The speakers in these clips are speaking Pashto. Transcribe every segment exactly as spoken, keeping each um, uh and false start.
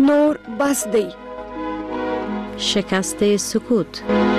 نور بس دی. شکست سکوت.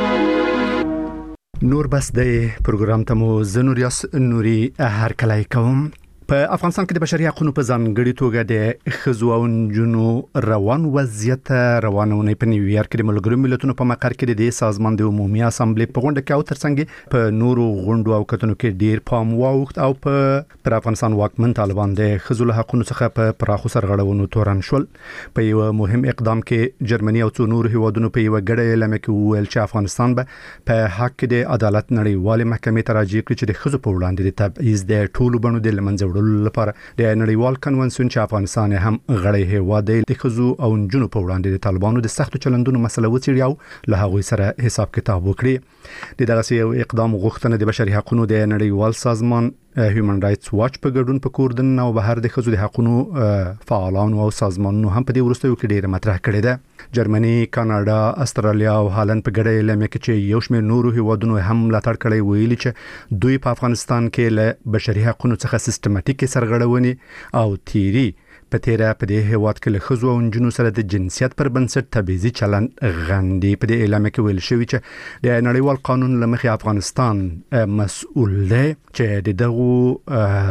نور بس دی پروګرام ته مو زنوریاس نوري هر کله کوم. په افغانستان کې د بشري حقوقو په ځانګړي توګه د ښځو او نجونو روان وضعیت روانونه په نیویارک کې د ملګرو ملتونو په مقر کې د سازمان د عمومي اسامبلې په غونډه کې او ترڅنګ په نورو غونډو او کتنو کې ډیر پام واوښت او په پر افغانستان واکمن طالبان د ښځو له حقوقو څخه په پراخو سرغړونو تورن شول. په یو مهم اقدام کې جرمني او څو نور هیوادونو په یو غړې اعلان کې وویل چې افغانستان به په حق د عدالت نړیوال محکمې ته راځي چې د ښځو په وړاندې د تبعیض د ټولو بڼو د لمنځه لپاره د نړیوال کنونسیون چې افغانستان هم غړی هیواد دی د ښځو او نجونو په وړاندې د طالبانو د سختو چلندونو مسله وڅېړي او له هغوی سره حساب کتاب وکړي. د دغه یو اقدام غوښتنه د بشري حقوقو د نړیوال سازمان هیومن رائټس واچ په ګډون په کوردن او بهر د ښځو د حقوقو فعالانو او سازمانونو هم په دې وروستیو کې ډیره مطرح کړې ده. جرمني، کاناډا، استرالیا او هالند په ګډه اعلان کې چې یو شمېر نورو هیوادونو هم ملاتړ کړی ویلي چې دوی په افغانستان کې له بشري حقوقو څخه سیستماتیک سرغړونې او تیری په تیرا په دې هیواد کې له ښځو او نجونو سره د جنسیت پر بنسټ تبعیضي چلند غندي. په دې اعلان کې ویل شوی چې د نړیوال قانون لمخې افغانستان مسؤل دی چې د دغه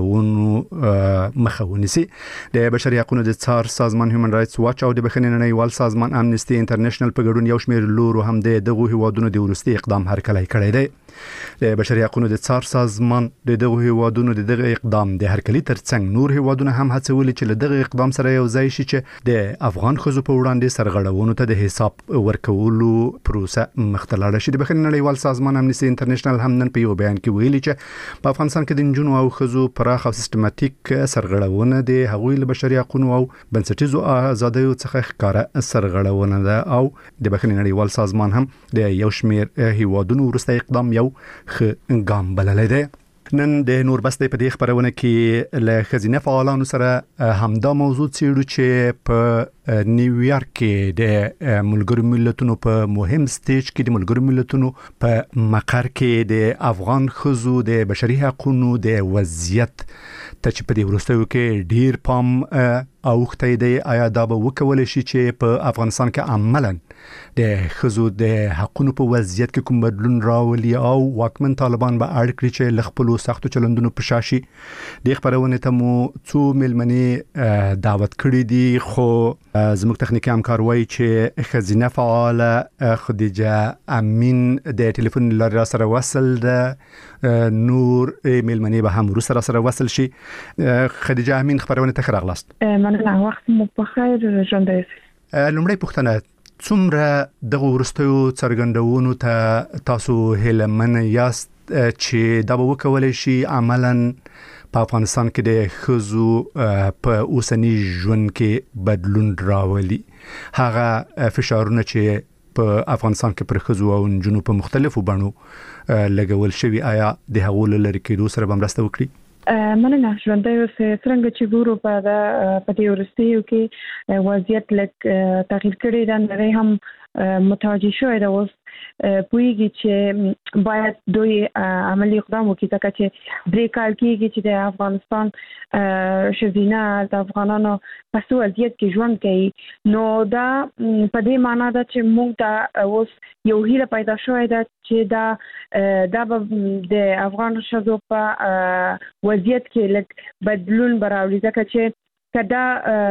سرغړونو مخه ونیسي. د بشري حقوقو د څار سازمان هیومن رائټس واچ او د بخښنې نړیوال سازمان امنيستي انټرنیشنل په ګډون یو شمېر لورو هم د دغه هیوادونو د ورستي اقدام هرکلی کړی دی. د بشري حقوقو د څار سازمان د دغه هیوادونو د دغه اقدام د هرکلی ترڅنګ نور هیوادونه هم هڅولي چې له دغه اقدام سره یو ځای شي چې د افغان ښځو په وړاندې سرغړونو ته د حساب ورکولو پروسه مختلله شي. د بخښنې نړیوال سازمان امنيستي انټرنیشنل هم نن په یو بیان کې ویلي چې په افغانستان کې د نجونو او ښځو پراخ او سیستماتیک سرغړونه د هغوی له بشري حقوقو او بنسټیزو آزادیو څخه ښکاره سرغړونه ده او د بخښنې نړیوال سازمان هم د یو شمېر هیوادونو وروستی اقدام یو ښه ګام بللی دی. نن د نور بس په دې خبرونه کې له ښځینه فعالانو سره همدا موضوع څېړو چې په نیویارک کې د ملګرو ملتونو په مهم سټیج کې د ملګرو ملتونو په مقر کې د افغان ښځو د بشري حقوقو د وضعیت ته چې په دې وروستیو کې ډیر پام اوښتی دی. آیا دا به وکولی شي چې په افغانستان کې عملاً د ښځو د حقوقو په وضعیت کې کوم بدلون راولي او واکمن طالبان به اړ کړي چې له خپلو سختو چلندونو په شا شي؟ د خبرونې ته مو څو میلمنې دعوت کړي دي، خو زموږ تخنیکي همکار وایي چې ښځینه فعاله خدیجه امین د ټلیفون له لارې سره وصل ده. نور میلمنې به هم وروسته سره وصل شي. خدیجه امین خبرونه ته ښه راغلاست. مننه، وخت مو په خیر ژوندی. لومړی پوښتنه، څومره دغه وروستیو څرګندونو ته تاسو هیلهمن یاست چې دا به وکولی شي عملاً په افغانستان کې د ښځو په اوسني ژوند کې بدلون راولي؟ هغه فشارونه چې په افغانستان کې پر ښځو او نجونو په مختلفو بڼو لګول شوي، آیا د هغو له لرې کېدو سره به مرسته وکړي؟ مننه. ژوندی اوسئ. څرنګه چې ګورو په دې وروستیو کې وضعیت لږ تغییر کړی دی، نړۍ هم متوجه شوې ده، اوس پوهیږي چې باید دوی عملی اقدام وکړي، ځکه چې درې کال کېږي چې د افغانستان ښځینه د افغانانو په څه وضعیت کې ژوند کوي. نو دا په دې معنا ده چې موږ ته اوس یو هیله پیدا شوې ده چې دا دا به د افغان ښځو په وضعیت کې لږ بدلون به راوړي، ځکه چې کدا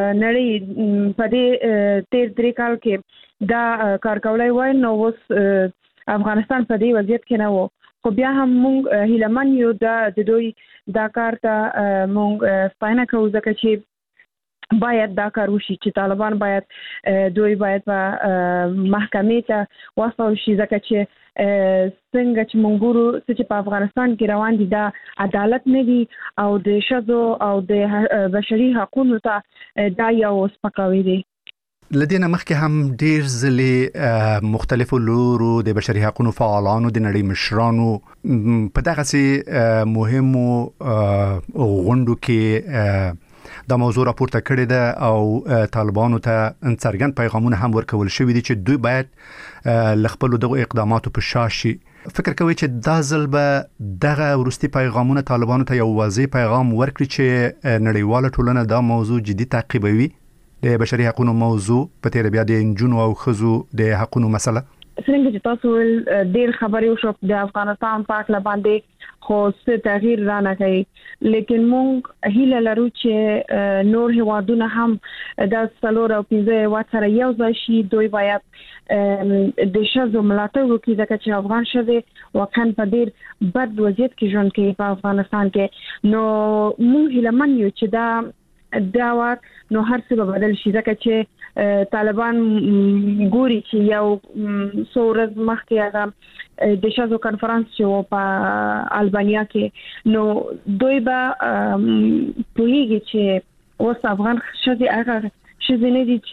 نړۍ په دې تیر درې کال کې دا کار کولای وای نو اوس افغانستان په دې وضعیت کې نه وو. خو بیا هم موږ هیلهمن یو د دوی دا کار ته موږ ستاینه کوو، ځکه چې باید دا کار وشي چې طالبان باید دوی باید په محکمې ته واستول شي، ځکه چې څنګه چې موږ ګورو چې په افغانستان کې روان دي دا عدالت نه دی او د ښځو او د بشري حقوقو ته دا یو سپکاوی دی. لدينا مخکې هم ډیر ځلې مختلفو لورو د بشري حقوقو فعالانو د نړۍ مشرانو په دغه سي مهمو غونډو کې دا موضوع راپورته کړې ده او طالبانو ته څرګند پیغامونه هم ورکول شوي دي چې دوی باید لخپلو دغه اقداماتو په شا شي. فکر کوي چې دا ځل به دغه ورستي پیغامونه طالبانو ته یو واضح پیغام ورکړي چې نړیواله ټولنه دا موضوع جدي تعقیبوي؟ د بشري حقوقو موضوع په تیر بیا د جنو او خزو د حقوقو مسله څنګه چې تاسو ډیر خبرې وشو د افغانستان په اړه باندې خو څه تغییر را نه کوي لیکن موږ هیله لرو چې نور هیوادونه هم د څلور او پنځه واتره یو ځای شي دوی باید د شذو ملاتړ وکړي ځکه چې افغان شذې واقعا په ډیر بد وضعیت کې ژوند کوي په افغانستان کې نو موږ هیله من یو چې دا دا وخت نو هر څه به بدل شي ځکه چې طالبان ګوري چې یو سورز مخکې هغه د شذو کانفرنس چې په البانیا کې نو دوی به پوهیږي چې اوس افغان شذې هغه شذې نه دي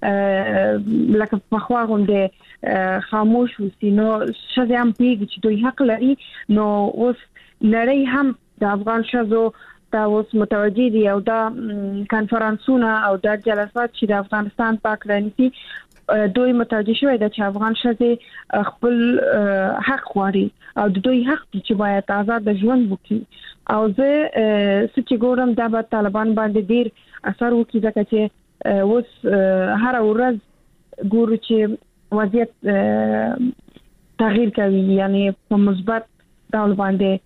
چې لکه په خوا غونډه خاموش وسی نو شذې هم پوهیږي چې دوی حق لري نو اوس نړۍ هم د افغان شذو دا اوس متوجي دي او دا کانفرنسونه او دا جلسات چې د افغانستان په اړه نشي دوی متوجي شوی د چې افغان شذې خپل حق غواړي او د دوی حق دي چې باید آزاد ژوند وکړي او زه چې ګورم دا به طالبان باندې ډیر اثر وکړي ځکه چې اوس هر ورځ ګورو چې وضعیت تغییر کوي یعنی په مثبت ډول باندې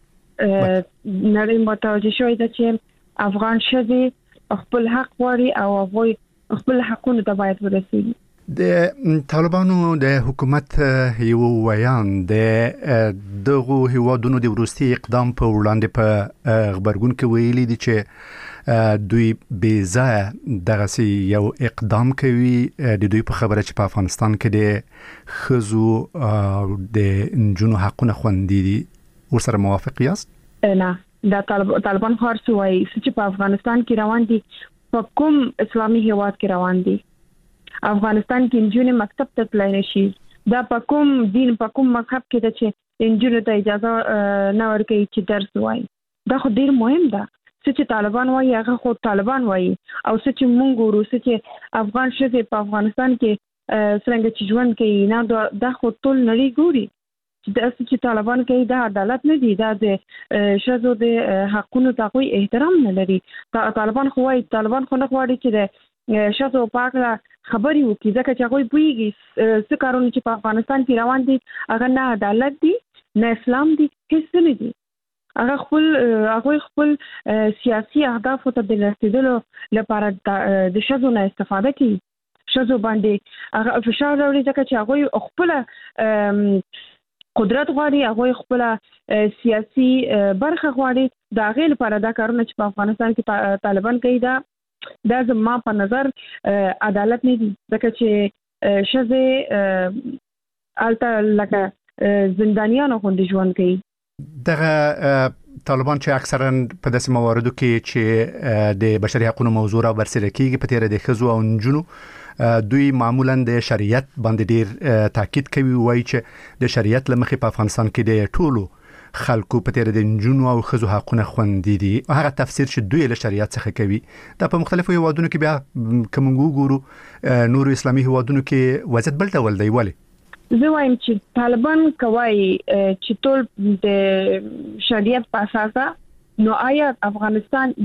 نړۍ متوجه شوی ده چې افغان شذې خپل حق غواړي او هغوی خپل حقونه ته باید ورسیږي د طالبانو د حکومت یو ویان د دغه هیوادونو د ورستي اقدام په وړاندې په خبرګون کې ویلي دي چې دوی بې ځایه دغه یو اقدام کوي د دوی په خبره چې په افغانستان کې د خزو او د نجونو حقونه خوندي دي ورسره موافق یاست؟ نه دا طالبان خارڅ وایي چې په افغانستان کې روان دي په کوم اسلامي هیواد کې روان دي افغانستان کې نجونې مکتب ته تللی نشي دا په کوم دین په کوم مذهب کې ده چې نجونو ته اجازه نه ورکوي چې درس وایي دا خو ډیر مهم ده چې طالبان وایي هغه خو طالبان وایي او چې موږ ګورو چې افغان شذې په افغانستان کې څنګه چې ژوند کوي نه دا خو ټول نړۍ ګوري د چې طالبان کوي دا عدالت نه دی دا د شذو د حقونو ته کوئی احترام نه لري طالبان خو وايي طالبان خو نه غواړي چې د شذو په اړه خبري وکړي ځکه چې هغه پوهیږي څه کارونه چې په افغانستان کې روان دي هغه نه عدالت دي نه اسلام دي هیڅ نه دي هغه خپل هغه خپل سیاسي اهداف ته د رسیدلو لپاره د شذو نه استفاده کوي شذو باندې هغه فشار راوړي ځکه چې هغه خپل قدرت غواړي هغه خپل سیاسي برخه غواړي دا غیر لپاره دا کارونه چې په افغانستان کې طالبان کوي دا د زما په نظر عدالت نه دي ځکه چې شذې الته لکه زندانیانو غوندې ژوند کوي دغه طالبان چې اکثرا په داسې مواردو کې چې د بشري حقوقو موضوع را برسېره کیږي په تیر د خزو او نجونو دوی معمولا د شریعت باندې ډیر تاکید کوي وایي چې د شریعت لمخې په افغانستان کې د ټولو خلکو په تیر د نجونو او خزو حقونه خوندي دي هغه تفسیر چې دوی له شریعت څخه کوي دا په مختلفو هیوادونو کې بیا کوم ګورو نور اسلامي هیوادونو کې وضعیت بل ډول دی ولی زه وایم چې طالبان کوي چې ټول د شریعت په اساس نو آیا افغانستان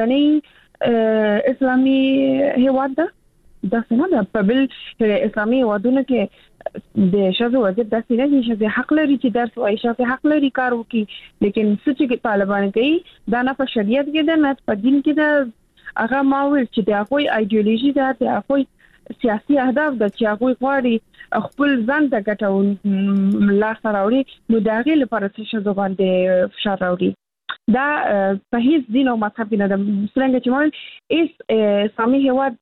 یوازینی اسلامي هیواد ده دا څنګه په بل اسلامي هیوادونو کې د شذو وضعیت داسې نه دي چې حق لري چې درس وایي چې حق لري کار وکړي لیکن څه چې طالبان کوي دا نه په شریعت کې ده نه په دین کې ده هغه ماویل چې د هغوی ایدیولوژي ده د هغوی سیاسي اهداف ده چې هغوی غواړي خپل ځان ته ګټه لاس راوړي نو د هغې لپاره چې شذو باندې فشار راوړي دا په هیڅ دین او مذهب نه ده څنګه چې مول اس اسلامي هیواد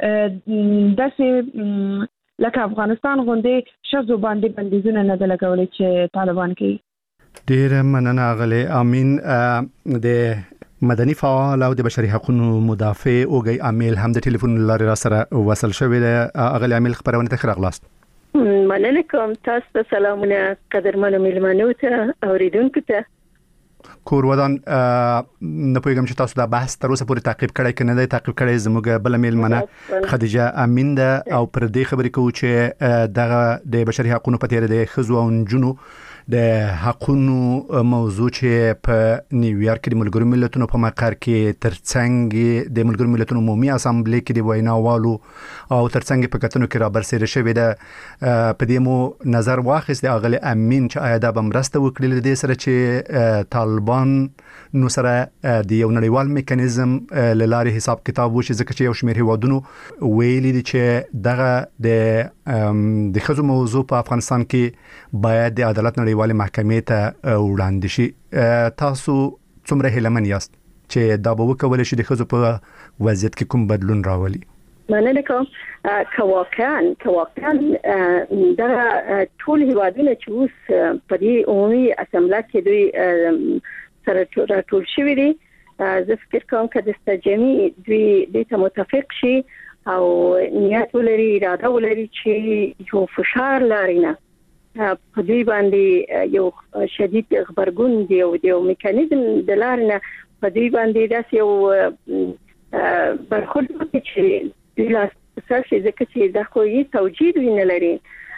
داسې لکه افغانستان غوندې شذو باندې بندیزونه نه ده لګولې چې طالبان کوي ډیر مننه غلي امین د مدني فعال او د بشري حقوقو مدافع اوګي امیل هم د ټلیفون لارې را سره وصل شوی د غلي امیل خبرونه ته خراغلاست مننه کوم تاسو ته سلامونه قدرمنو ملمنو ته اوریدونکو ته کور ودان نه پوهیږم چې تاسو دا بحث تر اوسه پورې تعقیب کړی کنه دی تعقیب کړی زموږ بل میلمنه خدیجه امین ده او پر دې خبرې کوو چې دغه د بشري حقوقو په تیر د خزو او نجونو د حقونو موضوع چې په نیویارک کې د ملګرو ملتونو په مقر کې ترڅنګ د ملګرو ملتونو عمومي اسامبلې کې د ویناوالو او ترڅنګ په کتنو کې را برسېره شوې ده. په دې مو نظر واخیست اغلی امین چې آیا دا به مرسته وکړي د دې سره چې طالبان نو سره د یو نړیوال میکانیزم له لارې حساب کتاب وشي، ځکه چې یو شمېر هیوادونو ویلي دي چې دغه د د ښځو موضوع په افغانستان کې باید د عدالت نړیوالې محکمې ته وړاندې شي. تاسو څومره هیلمن یاست چې دا به وکولای شي د ښځو په وضعیت کې کوم بدلون راولي؟ مننه کوم. کواکان کواکان دغه ټول هیوادونه چې اوس په دې عمومي اسامبله کې دوی سره راټول شوي دي، زه فکر کوم چې د استجامي دوی دې ته متفق شي او نیت ولري، اراده ولري چې یو فشار لري نه په دوی باندې یو شدید خبرګون دی او یو میکانیزم د لارې نه په دوی باندې داسې یو برخورد وکړي چې دوی لاس سرشي، ځکه چې دا خو یې توجید وینه لري.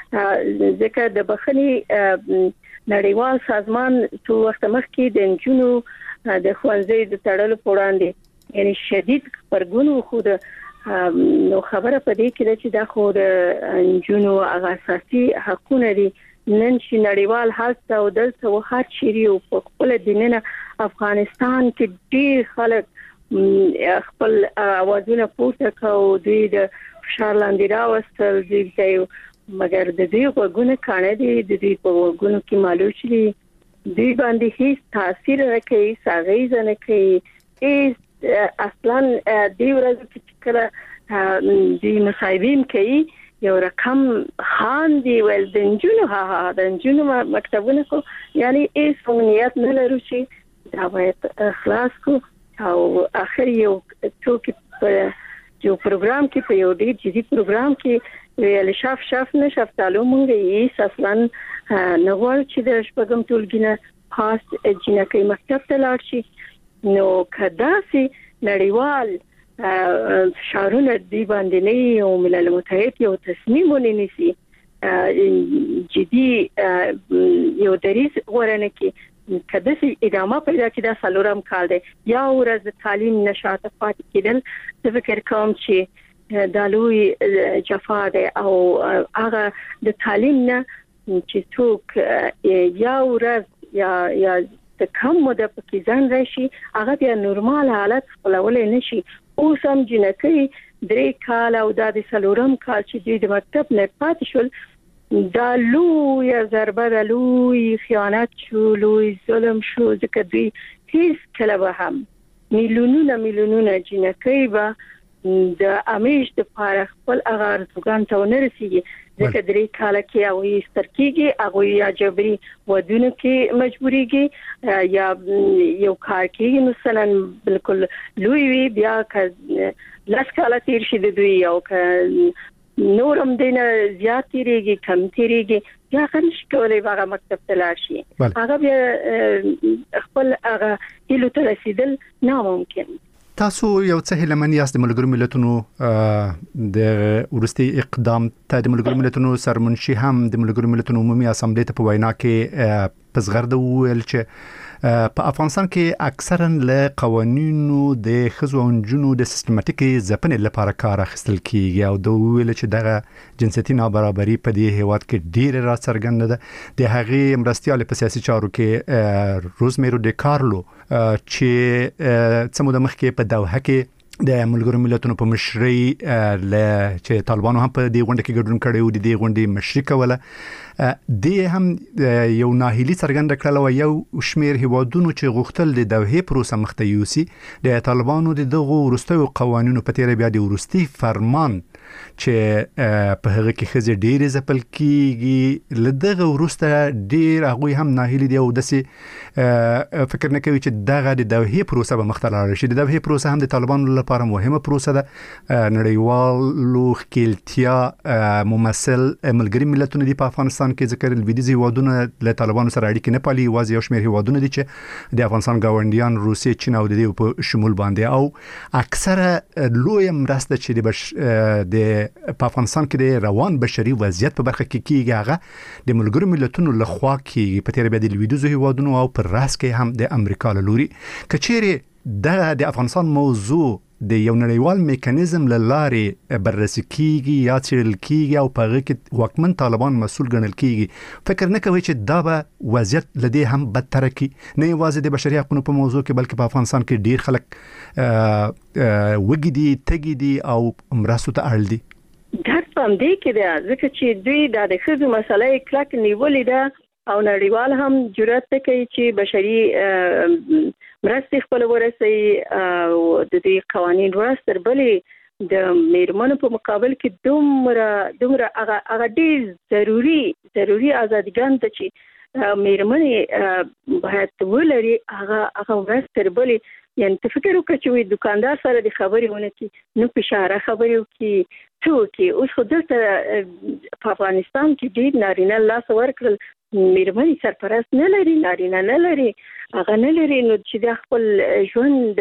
ځکه د بخښنې نړیوال سازمان څو وخت مخکې د انجونو د خوانځي د تړلو په وړاندې یعنی شدید خبرګون خود نو خبره په دې کې چې دا خو د انجونو اساسي حقونه دي. نن چې نړیوال حالت او دلته وخت شری او په خپل دینه افغانستان کې ډیر خلک خپل اوازونه پورته کوي، دوی د فشار لاندې راوستل دي، مګر د دې وګونه کانه دي د دې په وګونو کې معلوم شي دوی باندې هیڅ تاثیر نه کوي، ساغیز نه کوي. هیڅ اصلا دی ورځ چې کله د مصاحبین کوي یو رقم خان دی ول د انجونو ها د انجونو مکتبونه کو یعنی هیڅ نیت نه لري چې دا باید خلاص کو او اخر یو څوک په یو پروګرام کې په یو ډیر جدي پروګرام کې ویل شاف شاف نه شفتالو مونږ یې اصلا نغوړ چې د شپږم ټولګینه خاص جنکې مکتب ته لاړ شي. نو کداسي نړیوال شارونه دی باندې نه او ملل متحد یو تصمیم ونیسي جدي یو دریس ورنه کې کداسي ادامه پیدا کړي دا سلورم کال دی یا ورځ تعلیم نشاط پاتې کېدل. زه فکر کوم چې دا لوی جفا ده او هغه د تعلیم نه چې څوک یا ورځ یا یا د کم مده پکې ځان راشي هغه بیا نورمال حالت خپلولای نشي. اوس هم جنکې درې کال او د سلورم کال چې دوی د مکتب نه پاتې شول دا لوی ضربه ده، لوی خیانت شو، لوی ظلم شو، ځکه دوی هیڅ کله به هم میلیونونه میلیونونه جنکې به د امیش د پاره خپل اغار توګان ته ونرسي، ځکه درې کال کې او یې سترکیږي هغه یا جبري ودونه کې مجبوريږي یا یو کار کې مثلا بالکل لوی وی بیا ک لاس کال تیر شي د دوی او ک نورم دینه زیات تیریږي کم تیریږي یا خنش کولای هغه مکتب ته لاړ شي، هغه بیا خپل هغه هلو ته رسیدل ناممکن. تاسو یو څه هیلمن یاست د ملګرو ملتونو د ورستي اقدام ته د ملګرو ملتونو سرمنشي هم د ملګرو ملتونو عمومي اسامبلې ته په وینا کې پزغرد ویل چې په افغانستان کې اکثرا له قوانینو د ښځو او نجونو د سیستماتیکي ځپنې لپاره کار اخیستل کیږي او د ویل چې دغه جنسيتي نابرابري په دې هیواد کې ډیر را څرګنده ده. د هغې مرستيال په سیاسي چارو کې روزمیرو ډي کارلو چې څه موده مخکې په دوحه کې د ملګرو ملتونو په مشرۍ ل چې طالبانو هم په دې غونډه کې ګډون کړی و، د دې غونډې مشري کوله، د هم یو ناهیلي څرګنده کړل او یو شمیر هیوادونو چې غوښتل د دوحې پروسه مخته یوسي د طالبانو د دغه ورستیو قوانینو په تیر بیا د ورستي فرمان چې په هغه کې خزه ډیر ځپل کیږي لدغه ورسته ډیر هغه هم ناهیلي دی او دسه فکر نه کوي چې دغه د دوحې پروسه به مخته لاړ شي. د دوحې پروسه هم د طالبانو لپاره مهمه پروسه ده. نړیوالو خپلتیا ممثل ملګری ملتونه دی په افغانستان کې ذکر الویدیزي هیوادونه له طالبانو سره اړیکې نه پالي، واځي یو شمېر هیوادونه دي چې د افغانستان ګاونډیان روسیې، چین او د دې په شمول باندې او اکثره لوی مرسته چې د د افغانستان کې د روان بشري وضعیت په برخه کې کیږي هغه د ملګرو ملتونو لخوا کې په تیر بیا د لویدیځو هیوادونو او پر راس کې هم د امریکا له لوري کچېره د د افغانستان موضوع د یو نړیوال میکانیزم لاره بررسي کیږي یا څېړل کیږي او په هغه کې واکمن طالبان مسؤل ګڼل کیږي فکر نه کوي چې دا به وضعیت لدی هم بدتر کی نه یوازې د بشري حقوقو په موضوع کې بلکې په افغانستان کې ډیر خلک وګړي تګي دي او مرستو ته اړ دي دا پام دی کې دا ځکه چې دوی د خزو مسلې کلک نیولې ده او نړیوال هم جرأت کوي چې بشري مرستې خپل ورسي او د دې قوانين ورسره بلې د میرمنو په مقابل کې دومره دومره هغه هغه ډیر ضروری ضروری ازادګان ته چې میرمنې باید ولري هغه هغه ورسره بلې یعنی ته فکر وکړه چې دکاندار سره د خبرې ونه کې نو اشاره خبرې وکړي څو کې اوس خو دلته په افغانستان کې ډیر نارینه لاس ورکړل میرمنې سرپرست نه لري نارینه نه لري هغه نه لري نو چې د خپل ژوند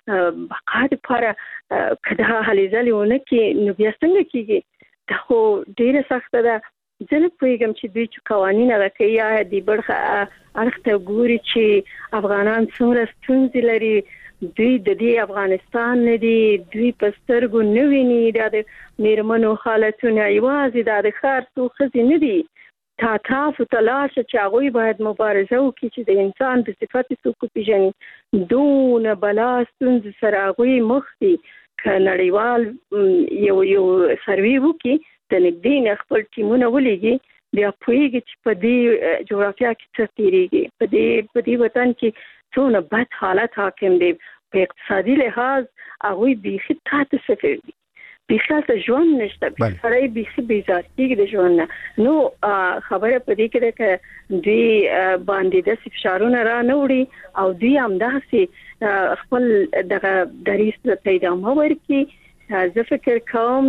بقا لپاره کدا هلې ځلې ونه کې نو بیا څنګه کېږي دا خو ډیره سخته ده زه نه پوهېږم چې دوی چې قوانین هغه کوي یا د برخه اړخ ته ګوري چې افغانان څومره ستونزې لري دوی د دې افغانستان نه دي دوی په سترګو نه ویني دا د میرمنو حالتونه یوازې د ښار څو ښځې نه دي تا تاسو تلاش چې هغوی باید مبارزه وکړي چې د انسان په صفت څوک پیژني دون بلا ستونزې سره هغوی مخ دي که نړیوال یو یو سروي وکړي د نږدې نه خپل ټیمونه ولېږي بیا پوهېږي چې په دې جغرافیا کې څه تېرېږي په دې په دې وطن کې څونه بد حالت حاکم دی په اقتصادي لحاظ هغوی بیخي تحت صفر دي بیخي هلته ژوند نشته سړی بیخي بیزار کېږي د ژوند نه نو خبره په دې کې ده که دوی باندې داسې فشارونه را نه وړي او دوی همداسې خپل دغه دریځ ته ادامه ورکړي زه فکر کوم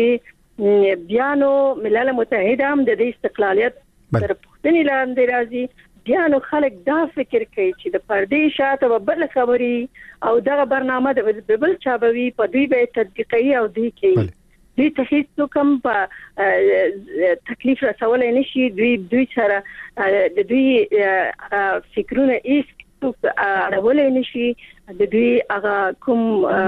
چې بیا نو ملل متحد هم د دې استقلالیت تر پوښتنې لاندې راځي بیا نو خلک دا فکر کوي چې د پردې شاته به بل خبري او دغه برنامه د بل چا به وي په دوی به تطبیقي او دوی کوي دوی ته هیڅ کوم په تکلیف رسولای نشي دوی دوی سره د دوی فکرونه هیڅ اړولای نشي د دوی هغه کوم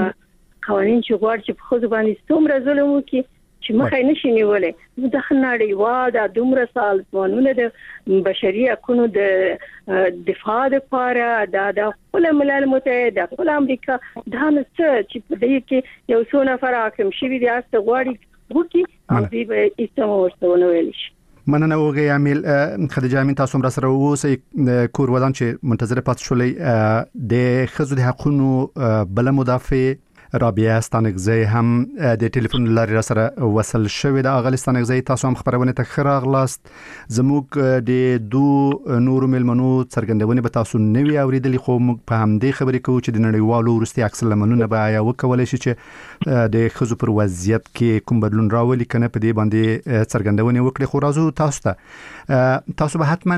قوانين چې غواړي چې په خو باندې څومره ظلم وکړي چې مخه نشي نیولې نو د خناړیوا د دومره سازمانونو د بشري حقوقو د دفاع لپاره د خپل ملل متحد د خپل امریکا دا نه چې په دې کې یو څو نفر حاکم شوي دي است غواړي وکي او دې به استمو ورسونه ویل شي مننه وګي عامل خدیجه امین تاسو هم را سره اوسئ کور ودان چې منتظر پات شولې د خزو د حقوقو بل مدافع رابعه ستانګزی هم د ټلیفون لارې را سره وصل شوې ده اغلی ستانګزی تاسو هم خبرونه ته ښه راغلاست زموږ د دو نورو ملمنو څرګندونې به تاسو نوي اوریدلې خو موږ په همدې خبرې کوو چې د نړیوالو وروستي عکس العملونه به یا وکولای شي چې د ښځو پر وضعیت کې کوم بدلون راولي کنه په دې باندې څرګندونې وکړي خو راځو تاسو ته تاسو به حتما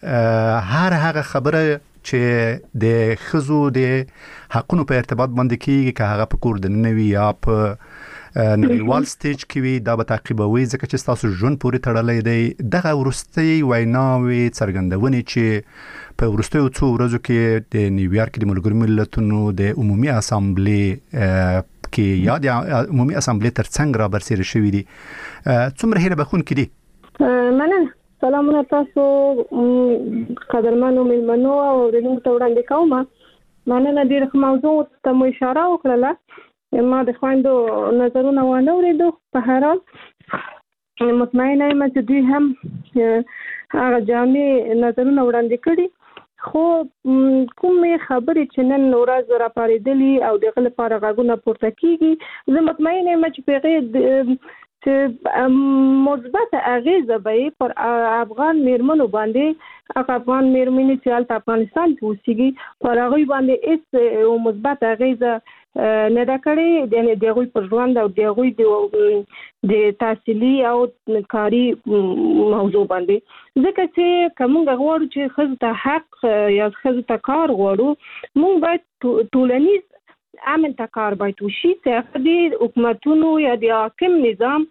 هر هغه خبره چې د خزو د حقونو په ارتباط باندې کېږي که هغه په کور د نوي یا په نړیوال سټیج کې وي دا به تعقیبوي ځکه چې تاسو ژوند پورې تړلی دی دغه وروستۍ ویناوې څرګندونې چې په وروستیو څو ورځو کې د نیویارک د ملګرو ملتونو د عمومي اسامبلې کې یا د عمومي اسامبلې ترڅنګ را برسېره شوي دي څومره هیله بخونکي دي مننه سلامونه تاسو قدرمنو ملمنو او ورنوم ته وړاندې کوم مننه ډېر موضوع ته مو اشاره وکړه ما د خويندو نظرونه ونه اوریدو په هر حال مطمئنه یم چې دوی هم هغه جامع نظرونه وړاندې کړي خو کومې خبرې چې نن ورځ را پارېدلې او دغه لپاره غږونه پورته کیږي زه مطمئنه یم چې په چې مثبت اغیزه به پر افغان میرمنو باندې هغه افغان میرمنې چې حالت افغانستان کې اوسېږي پر هغه باندې هیڅ مثبت اغیزه نه دا کړې د دغه پر ژوند او دغه د تحصیلي او کاري موضوع باندې ځکه چې کوم غواړو چې خزو ته حق یا خزو ته کار غواړو موږ باید ټولنیز امن ته کار باید وشي چې د حکومتونو یا د حاکم نظام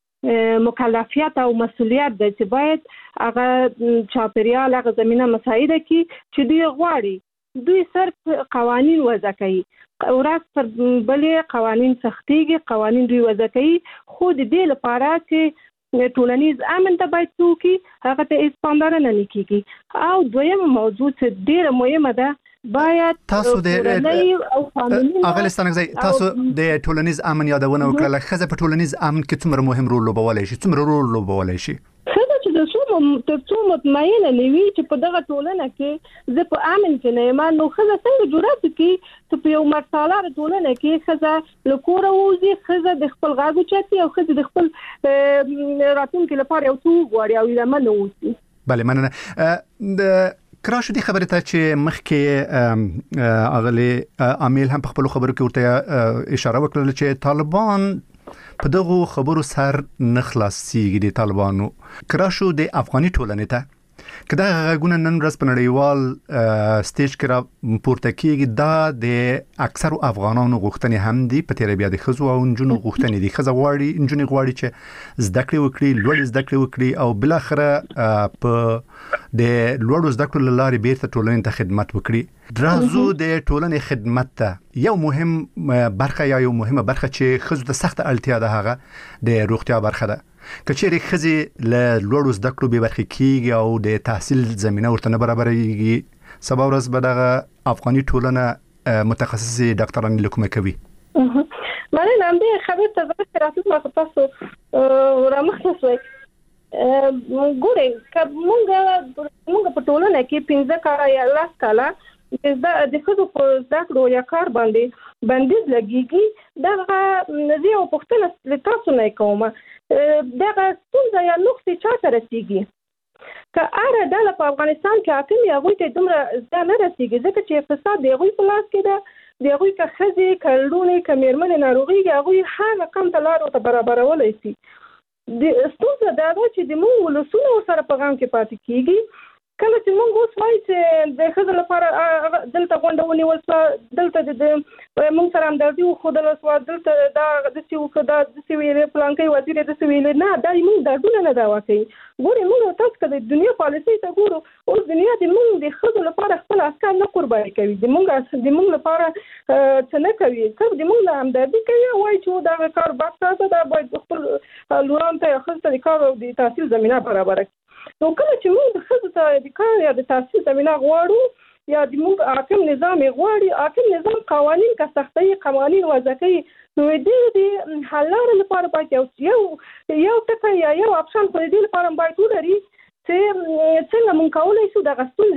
مکلفیت او مسؤلیت د چې باید هغه چاپیریال هغه زمينه مساعده کی چې دوی غواړي دوی صرف قوانين وضع کوي ورځ پر بلې قوانين سختيږي قوانين دوی وضع کوي خو د دې لپاره چې ټولنیز امن ته باید توکي هغه ته اسپاندار نه لیکيږي او دویم موضوع چې ډیره مهمه ده باید تاسو د اغلستانګزي تاسو د ټولنیز امن یادونه وکړه خزه په ټولنیز امن کې څومره مهم رول لوبولای شي څومره رول لوبولای شي خزه چې د څومره تر څو مطمئنه نوي چې په دغه ټولنه کې زه په امن کې نه یم نو خزه څنګه جوړه کی ته په یو مرسالار ټولنه کې خزه لکوره وځي خزه د خپل غاګو چاتي او خزه د خپل راتلونکو لپاره یو څو غواړي او لمنه وځي بله مننه د کراشو دي خبره ته چې مخکې اغلی عامل هم په خپل خبرو کې ورته اشاره وکړه چې طالبان په دغه خبرو سر نخلاصيږي د طالبانو کراشو د افغاني ټولنې ته کدا غوونه نن ورځ په نړیوال سټیج کې را پورته کیږي دا د اکثر افغانانو غوښتنې هم دي په تیر بیا د خزو او انجونو غوښتنې دي خزه غواړي انجونې غواړي چې زده کړې وکړي لوړ زده کړې وکړي او بل اخره په د لوړ زده کړو لارې بیرته ټولنې ته خدمت وکړي درازو د ټولنې خدمت ته یو مهم برخه یا یو مهمه برخه چې خزو ته سخت اړتیا ده هغه د روغتیا برخه ده کچېری خزي له لوړو زده کړو به برخه کیږي او د تحصیل زمينه ورته نه برابرېږي سبا ورځ به د افغاني ټولنه متخصصي ډاکټران لیکوم کوي معنی نام دې خبر ته راځي ما تاسو رامخصوي ګورې کومه موږ په ټولنه کې پنځه کاله یا لاس کاله د خزو په زده کړو یا کار باندې بندیز لګیږي دا زه او پښتنه له تاسو نه کومه دغه څنګه یا نقطې چا ته رسیږي که اره د په افغانستان کې حاکم یا غوي ته دومره ځان نه رسیږي ځکه چې اقتصاد دی غوي په لاس کې ده دی غوي که خزي کلونه کمرمن ناروغي غوي هغه کم تلارو ته برابرولای شي د ستونزه دا ده چې د مو ولسونو سره په غام کې پاتې کیږي کله چې موږ اوس وایي چې د خزل لپاره دلته غونډونی وسه دلته د موږ سره همدردي خو د لسوا دلته دا د سیو خدا د سیویل پلانکي وزیر د سیویل نه دا موږ دردونه نه دا واکي ګوري موږ تاسو کله د دنیا پالیسي ته ګورو اوس دنیا د موږ د خزل لپاره خپل عسكر نه قرباني کوي د موږ د موږ لپاره څه نه کوي څه د موږ همدردي کوي وایي چې دا کار باسه دا باید خپل لوران ته خزل د کار او د تحصیل زمينه برابر نو کله چې موږ د خزو ته د کار یا د تحصیل زمينه غواړو یا د موږ حاکم نظام غواړي حاکم نظام قوانين کا سختي قوانين وضع کوي نو دې د حلال لپاره باید یو یو ټکی یا یو اپشن په دې لپاره باید ولري چې څنګه مونږ کولای شو د غسل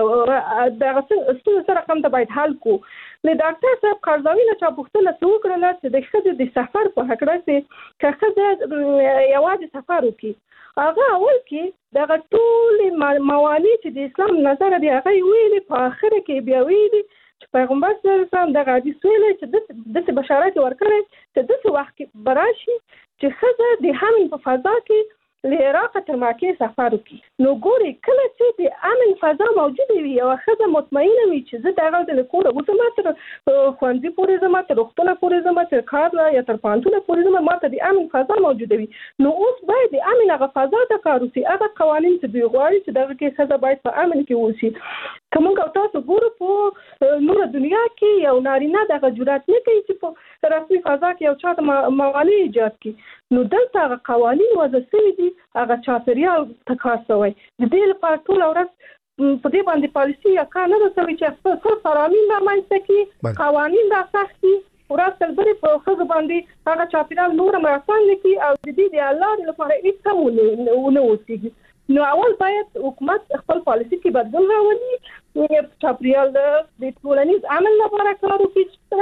دی د غسل سره کوم ته باید حل کو له ډاکټر صاحب قرضاوی نه چا پوښتنه وکړه چې د خځې د سفر په حق راځي چې خځې یوازې سفر وکړي هغه اول کې د ټول موانع چې د اسلام نظر دی هغه ویلي په اخر کې بیا ویلي چې پیغمبر صلی الله علیه وسلم د حدیث ویلي چې د بشارت ورکړي چې د وخت براشي چې خځه د حمل په فضا کې له عراق تر مکه سفر وکړي نو ګوري کله چې د امن فضا موجود وي او خځه مطمئنه وي چې زه دغه د کوره وته تر خوندې پورې زما تر وختونه پورې زما تر کار یا تر پانتونه پورې زما ماته د امن فضا موجود وي نو اوس باید د امن هغه فضا ته کار وکړي هغه قوانين چې دوی غواړي چې دغه کې خځه باید په امن کې وشي کومه تاسو ګورو په نور دنیا کې یو نارینه دغه جرأت نه کوي چې په رسمي فضا کې یو چاته موانع ایجاد کړي نو دلته هغه قوانين وضع شوي دي هغه چاپیریال تکاسوي د دې لپاره ټول ورځ په دې باندې پالیسي یا کار نه کوي چې خپل سرامین رامنځته کړي قوانين دا سختي ورځ تلبري په خځو باندې هغه چاپیریال نور مرسان لکي او د دې د الله لپاره هیڅ هم نه وځي نو اول باید حکومت خپل پالیسي کې بدلون راولي چاپیریال د ټولنیز عمل لپاره کار وکړي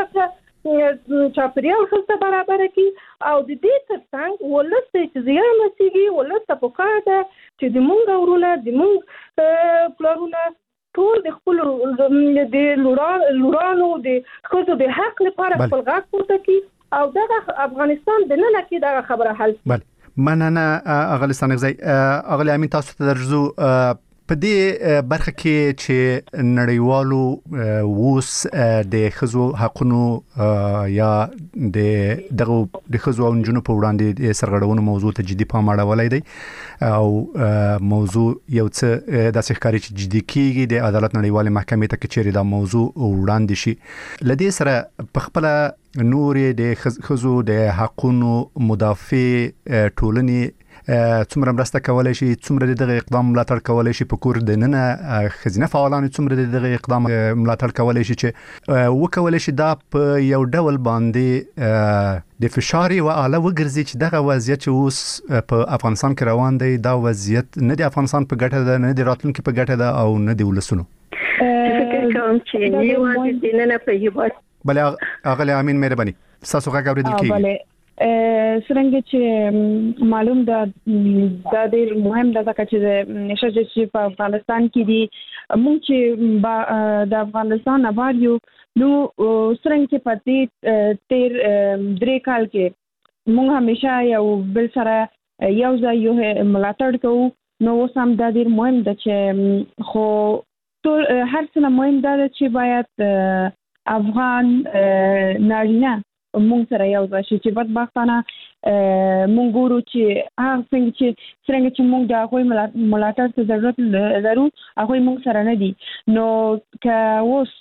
چې چاپیریال خلته برابر کی او د دې ترڅنګ ولست چې زیان رسیږي ولست په کار ده چې د مونږ ورونه د مونږ پلرونه ټول د خپل د لورانو د خزو د حق لپاره خپل غږ پورته کی او دغه افغانستان د نن کې دغه خبره حل بله مننه اغلی سانګزی اغلی امین تاسو ته درځو په دې برخه کې چې نړیوالو ووس د خزو حقونو یا د دغه د خزو او نجونو په وړاندې د سرغړونو موضوع ته جدي پام اړولای دی او موضوع یو څه د ښکاری چې جدي کیږي د عدالت نړیوال محکمې ته کچېری دا موضوع وړاندې شي لدې سره په خپل نورې د خزو د حقونو مدافع ټولنې څومره مرسته کولای شي څومره دغه اقدام ملاتړ کولای شي په کور د نن خزینه فعالان څومره دغه اقدام ملاتړ کولای شي چې وکولای شي دا په یو ډول باندې د فشار او اعلی وګرځي چې دغه وضعیت چې اوس په افغانستان کې روان دی دا وضعیت نه د افغانستان په ګټه ده نه د راتلونکو په ګټه ده او نه د ولسونو فکر کوم چې نیو د نن په هیواد بل اغلی امین مهرباني تاسو غږ اوریدل کیږي څنګه چې معلوم ده دا ډېر مهم ده ځکه چې نشه چې په افغانستان کې دي موږ چې د افغانستان آباد یو نو څنګه چې په دې تیر درې کال کې موږ همیشه یو بل سره یو ځای یو ملاتړ کوو نو اوس هم دا ډېر مهم ده چې خو ټول هر څه مهم ده چې باید افغان نارینه مونږ سره یو ځای شي چې بدبختانه مونږ ګورو چې هغه څنګه چې څنګه چې مونږ د هغوی ملاتړ ته ضرورت لرو هغوی مونږ سره نه دي نو که اوس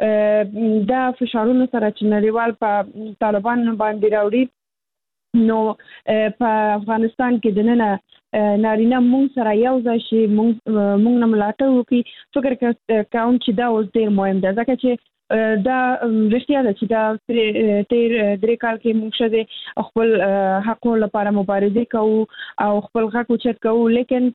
دا فشارونو سره چې نړیوال په طالبان باندې راوړي نو په افغانستان کې د نن نارینه مونږ سره یو ځای شي مونږ مونږ نه ملاتړ وکړي فکر کوم چې دا اوس ډېر مهم ده ځکه چې دا رښتیا ده چې دا تیر درې کال کې موږ شته خپل حقوقو لپاره مبارزه کوو او خپل حق اوچت کوو لیکن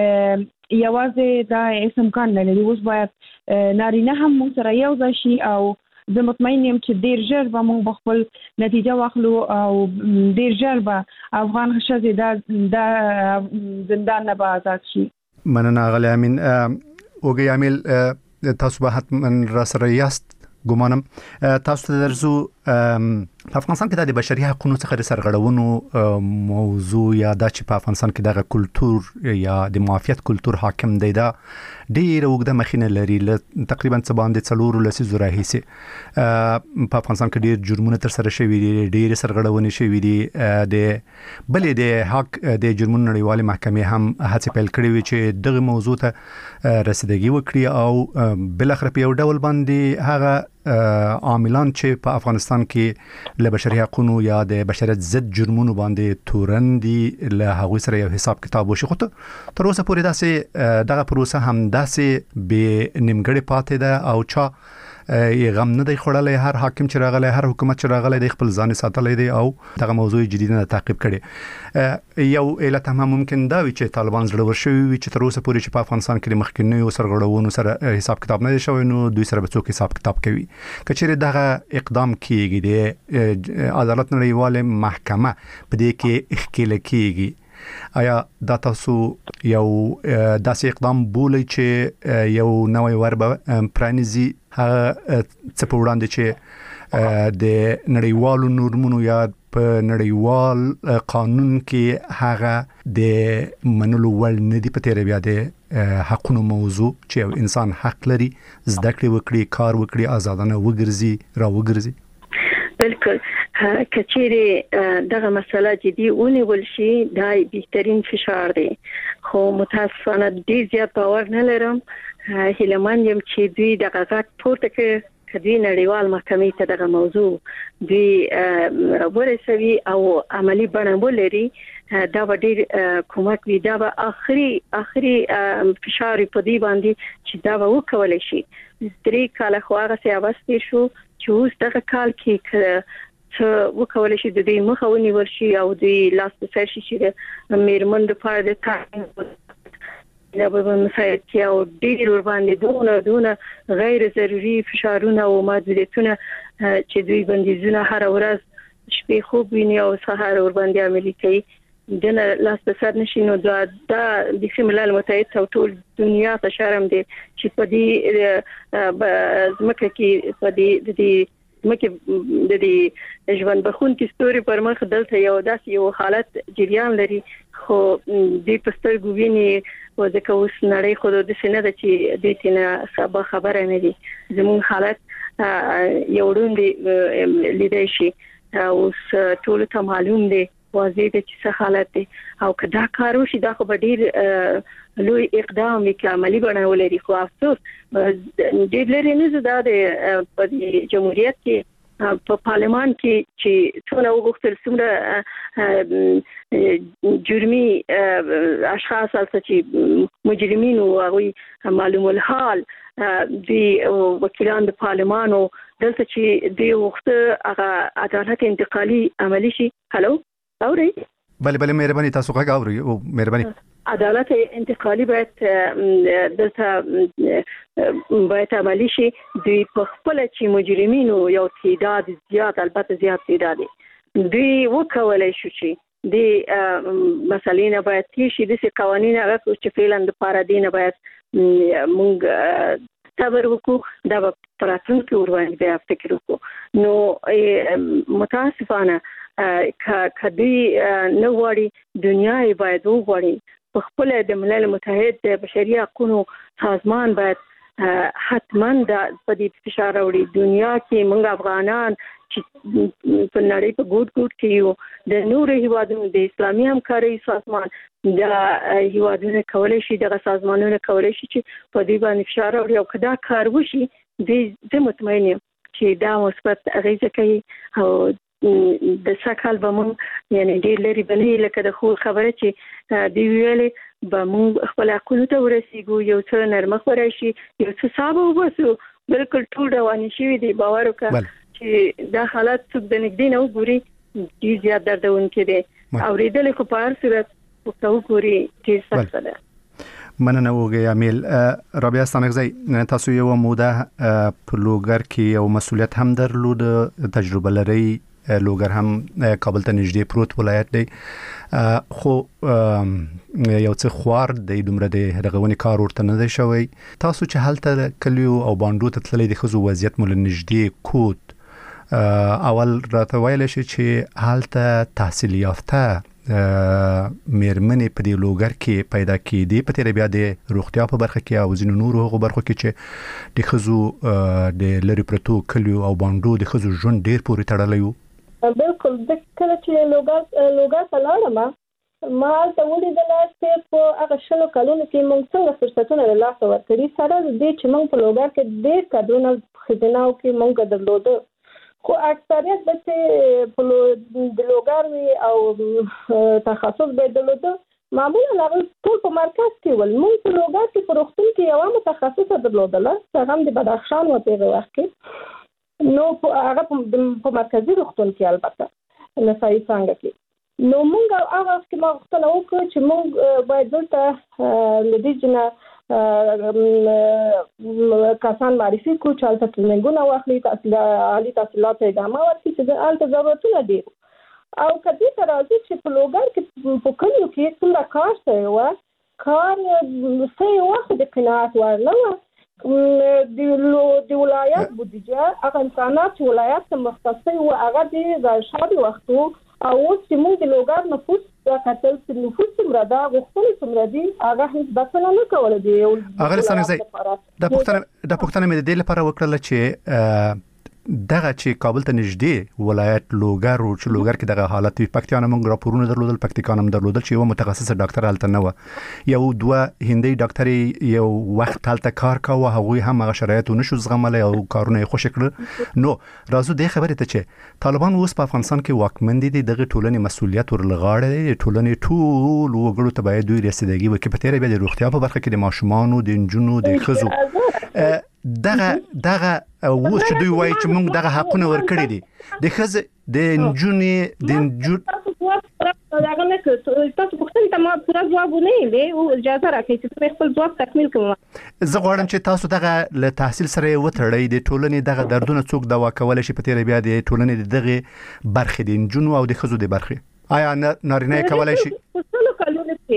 یوازې دا هیڅ امکان نه لري اوس باید نارینه هم موږ سره یو ځای شي او زه مطمئن یم چې ډیر ژر به موږ خپل نتیجه واخلو او ډیر ژر به افغان ښځې دا زندان نه به آزاد شي. مننه اغلی امین. اوږی امیل تاسو به حتما را سره یاست ګومانم تاسو ته درځو په افغانستان کې د بشري حقوقو څخه د سرغړونو موضوع یا د چې په افغانستان کې دغه کلچر یا د معافیت کلچر حاکم دی دا ډیر وګړه مخینه لري تقریبا څه باندې څلور لسیزو راهیسي په افغانستان کې ډیر جرمونه تر سره شوي دي ډیر سرغړونې شوي دي د بلې د حق د جرمونو نړیوال محکمې هم هڅه پیل کړې وي چې دغه موضوع ته رسیدګي وکړي او بل اخر په یو ډول باندې هغه عاملان چې په افغانستان کې له بشري حقوقو یا د بشریت ضد جرمونو باندې تورن دي له هغه سره یو حساب کتاب وشي خو تر اوسه پورې داسې دغه پروسه هم داسې به نیمګړې پاتې ده او چا یې غم نه دی خوړلې هر حاکم چې راغلی هر حکومت چې راغلی د خپل ځان ساتلې دی او دغه موضوع جدي نه تعقیب کړي. یو علت هم ممکن دا وي چې طالبان زړور شوي وي چې تر اوسه پورې چې په افغانستان کې د مخکینیو سرغړونو سره حساب کتاب نه دی شوی نو دوی سره به څوک حساب کتاب کوي که چیرې دغه اقدام کیږي د عدالت نړیوال محکمه په دې کې ښکېل کیږي آیا دا تاسو یو داسې اقدام بولئ چې یو نوی ور به پرانیزي هغه څه په وړاندې چې د نړیوالو نورمونو یا په نړیوال قانون کې هغه د منلو وړ نه دي په تیر بیا د حقونو موضوع چې یو انسان حق لري زده کړې وکړي کار وکړي آزادانه وګرځي را وګرځي. بالکل کچېره دغه مسله جدي ونیول شي دا بهترین فشار دی خو متاسفانه ډیر زیات باور نه لرم هیلمان یم چې دوی دغه غږ پورته کړي کدی نړیوال محکمې ته دغه موضوع دوی ورسوي او عملی بڼه ولري دا به ډیر کومک وي دا به اخري اخري فشار په دی باندې چې دا به وکولای شي. درې کاله خو هغه سیاوستي شو چې اوس دغه کال کې چې وکولای شي د دې مخه ونیول شي او د لاس په سر شي چې میرمن د پاره د تعلیم دا به مسایل کې او ډیر ور باندې دونه دونه غیر ضروري فشارونه او محدودیتونه چې دوی بندیزونه هر ورځ شپې خوب ویني او سهار ور باندې عملي کوي دنه لاس په سر نشي نو دا د ملل متحد او ټول دنیا ته شرم دي چې په دې زمکه کې په دې د مکه د دې ژوند بخون کې ستوري پر مخ دلته یو داسې یو حالت جریان لري خو د پسترګو ویني او ځکه اوس نړۍ خو د سینې د چې د تینا سبا خبره نه دي زمون حالت یو وړاندې لیدای شي اوس ټول ته معلوم دي واضح دي چې څه حالت دي او کدا کارو شي دا خو ډیر لوی اقدام کې عملی بڼول لري خو افسوس ډیر لري نه زده د جمهوریت کې په پارلمان کې چې څونه وغوښتل څومره جرمي اشخاص چې مجرمین او هغه معلوم الحال دی وکیلان د پارلمان او دلته چې دی وخت هغه عدالت انتقالي عملی شي هلو اوري بله بله مهرباني تاسو غږ اوري او مهرباني عدالت انتقالي باید دلته باید عملی شي د خپل چې مجرمین او یو تعداد زیات البته زیات تعداد دی وکولای شو چې د مسلې نه باید تیشي د قوانين هغه چې فعلا د پارادینه باید مونږ صبر وکړو دا پراتون کې وروايي بیا فکر وکړو نو متاسفانه کدی نو وړي دنیا باید وغوړي په خپل د ملل متحد د بشري حقوقو سازمان باید حتما د پدې فشار وړي دنیا کې موږ افغانان چې په نړۍ په ګوټ ګوټ کې یو د نور هیوادونو د اسلامي همکارۍ سازمان د هیوادونو کولای شي د سازمانونو کولای شي چې په دې باندې فشار وړي او کدا کار وشي د مطمئن چې دا مثبت اغیزه کوي او د سکهال به مونږ یعنی ډیر لري بلې لکه د خو خبره چې دی ویلې به مونږ خپل حقوقو ته ورسیږو یو څه نرمه خورای شي یو څه صاحب وبسو بالکل ټول رواني شي دی باور وکړه چې دا حالت څوک د نګدین او ګوري چې زیات دردونکې دي اوریدل خو په هر صورت وکړو ګوري چې سخت ده مننه وګي امیل رابعه ستانکزی تاسو یو موده په لوګر کې یو مسولیت هم درلود تجربه لري لوګر هم کابل ته نږدې پروت ولایت دی خو یو څه خوار د دومره د رغونې کار ورته نه دی شوی تاسو چې هلته کلیو او باندو ته تللی د ښځو وضعیت مو له نږدې کوت اول راته ویلی شي چې هلته تحصیل یافته مېرمنې په دې لوګر کې پیدا کېدې په تېره بیا د روغتیا په برخه کې او ځینو نورو هغو برخو کې چې د ښځو د لرې پرتو کلیو او باندو د ښځو ژوند ډېر پورې تړلی و بالکل د کله چې لوګر لوګر ته لاړم ما ته ولیدل چې په هغه شلو کلونو کې موږ څنګه فرصتونه له لاسه ورکړي سره دې چې موږ په لوګر کې ډېر کډونه خزیناو کې موږ درلوده خو اکثریت چې په د لوګر وی او تخصص به درلوده معمولا هغه ټول په مرکز کې ول موږ په لوګر کې په روغتون کې یو متخصص درلودل هغه د بدخشان و په وخت کې نو هغه په مرکزی روغتون کې البته نسایي څنګه کې نو موږ هغه کې ما غوښتنه وکړه چې موږ باید دلته لدیجنه کسان معرفي کو چې البته ټریننګونه واخلي تحصیل عالی تحصیلات ادامه ورکړي چې البته ضرورتونه دي او کدی تر راځي چې په لوګر کې په کلیو کې څنګه کار شوی و کار څه وخت د قناعت ورنه د ولایت بودیجه هغه امکانات چې ولایت ته مختص وي هغه د شاړي وختو او چې موږ د لوګر نفوس کتل چې نفوس څومره دا غوښتل څومره دي هغه هیڅ بسنه نه کوله دی هغه څنګه د پښتنه د پښتنه مې د دې لپاره وکړل چې دغه چې کابل ته نږدې ولایت لوګر او چې لوګر کې دغه حالت په پکتیا نه موږ راپورونه درلودل پکتیا نه درلودل چې یو متخصص ډاکټر هلته نه و یو دوه هندي ډاکټر یو وخت هلته کار کاوه هغه هم هغه شرایط نشو زغملای او کارونه خوش کړ نو راځو د خبرې ته چې طالبان اوس په افغانستان کې واکمن دي دغه ټولنې مسولیت ورلغاړي دي ټولنې ټول وګړو ته باید دوی رسیدګي وکړي په تیرې به د روغتیا په برخه کې د ماشومانو د انجونو د ښځو دغه دغه و چې دوی وایي چې موږ دغه حقونه ورکړي دي د ښځې د انجونې د انجون هغه نه کوي تاسو پوښتنه ته ما پوره ځواب نه دی او اجازه راکړئ چې خپل ځواب تکمیل کړم زه غواړم چې تاسو دغه له تحصیل سره وتړئ د ټولنې دغه دردونه څوک دوا کولای شي په تیرې بیا د ټولنې دغه برخې د انجونو او د ښځو د برخې آیا نارینه کولای شي په ټولو کلونو کې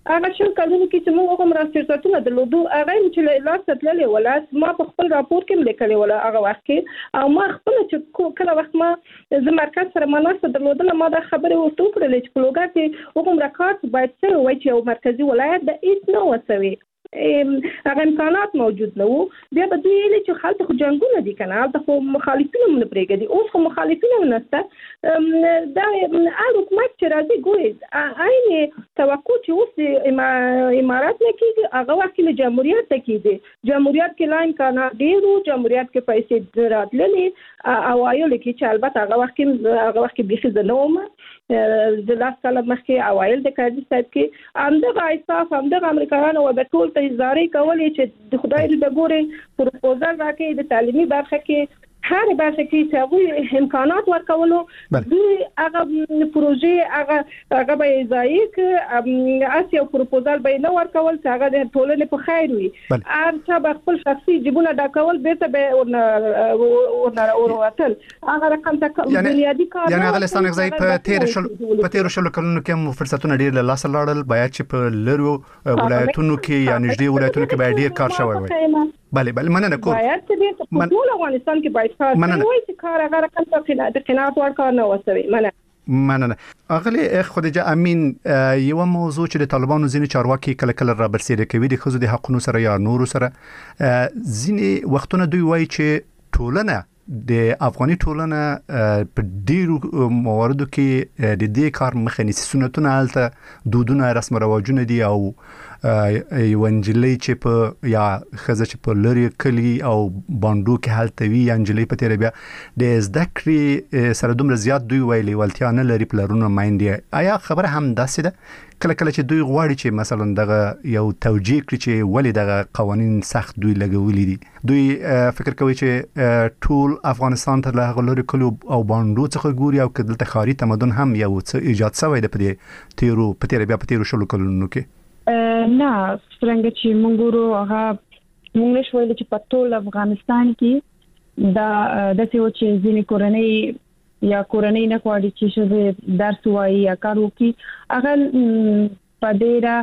هغه چې کلونو کې چې موږ هم راسترتونه درلودو هغه چې لاس تللې ولا ما په خپل راپور کې لیکلې ولا هغه وخت کې او ما خپل چې کله وخت ما د مرکز سره مناسبه درلودل ما دا خبره ورته کړل چې په لوګا کې وګم راکات باید څه وایي چې مرکزی ولایت د هیڅ نه وسوي هغه امکانات موجود نه وو بیا به دوی ویل چې خلک خو جنگونه دي کنه هلته خو مخالفین هم نه پرېږدي اوس خو مخالفین هم نشته دا هر حکومت چې راځي ګوري عین توقع چې اوس د امارات نه کېږي هغه وخت کې له جمهوریت ته کېږي جمهوریت کې لا امکانات ډېر وو جمهوریت کې پیسې راتللې او وایل کې چې البته هغه وخت کې هغه وخت کې بيخي زه نه وم د لاس کله مخکې اوایل د کاجي صاحب کې همدغه ایصاف همدغه امریکایانو او د ټول ته زاري کولې چې د خدای دې ګوري پروپوزل راکې د تعلیمي برخه کې هر برخه کې چې هغه امکانات ورکولو دوی هغه پروژې هغه هغه به ځای کې اسیا پروپوزل به نه ورکول چې هغه د ټولنې په خیر وي هر څه به خپل شخصي جيبونه ډاکول به ته به ورنه وروتل هغه رقم ته بنیادی کار یعنی هغه لسان ځای په تیر شل په تیر شل کلونو کې مو فرصتونه ډیر له لاس لاړل باید چې په لرو ولایتونو کې یا نږدې ولایتونو کې باید ډیر کار شوی وي بله بله مننه کوم باید چې په ټول افغانستان کې باید کار وشي چې کار هغه رقم ته د قناعت ور کار نه وسوي مننه مننه اغلی خدیجه امین یو موضوع چې د طالبانو ځینې چارواکي کله کله را برسېره کوي د خزو د حقونو سره یا نورو سره ځینې وختونه دوی وایي چې ټولنه د افغاني ټولنه په ډیرو مواردو کې د دې کار مخه نیسي سنتونه الته دودونه رسم رواجونه دي او یو انجلۍ چې په یا خزه چې په لری کلی او باندو کې حالت وی انجلۍ په تیر بیا د زده کړې سره دومره زیات دوی ویلي ولتیا نه لري پلرونه مایندې آیا خبره هم داسې ده کله کله چې دوی غواړي چې مثلا دغه یو توجیه کړي چې ولې دغه قوانين سخت دوی لګولې دي دوی فکر کوي چې ټول افغانستان ته له غلوري کلو او باندو څخه ګوري او کله تخاري تمدن هم یو څه ایجاد شوی د پدې تیرو په تیر بیا په تیرو شلو کلونو کې نه څنګه چې مونږ ورو هغه مونږ نشو ویل چې په ټول افغانستان کې دا د څه و چې ځینې کورنۍ یا کورنۍ نه کوي چې شوه درس وایي یا کار وکړي هغه په ډیره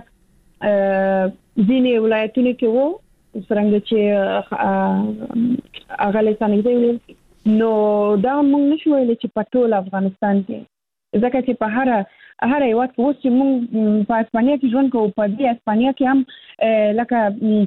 ځینې ولایتونو کې وو څنګه چې هغه لسانه دی نو دا مونږ نشو ویل چې په ټول افغانستان کې ځکه چې په هر هر یو وخت اوس چې مونږ په اسپانیا کې ژوند کوو په دې اسپانیا کې هم لکه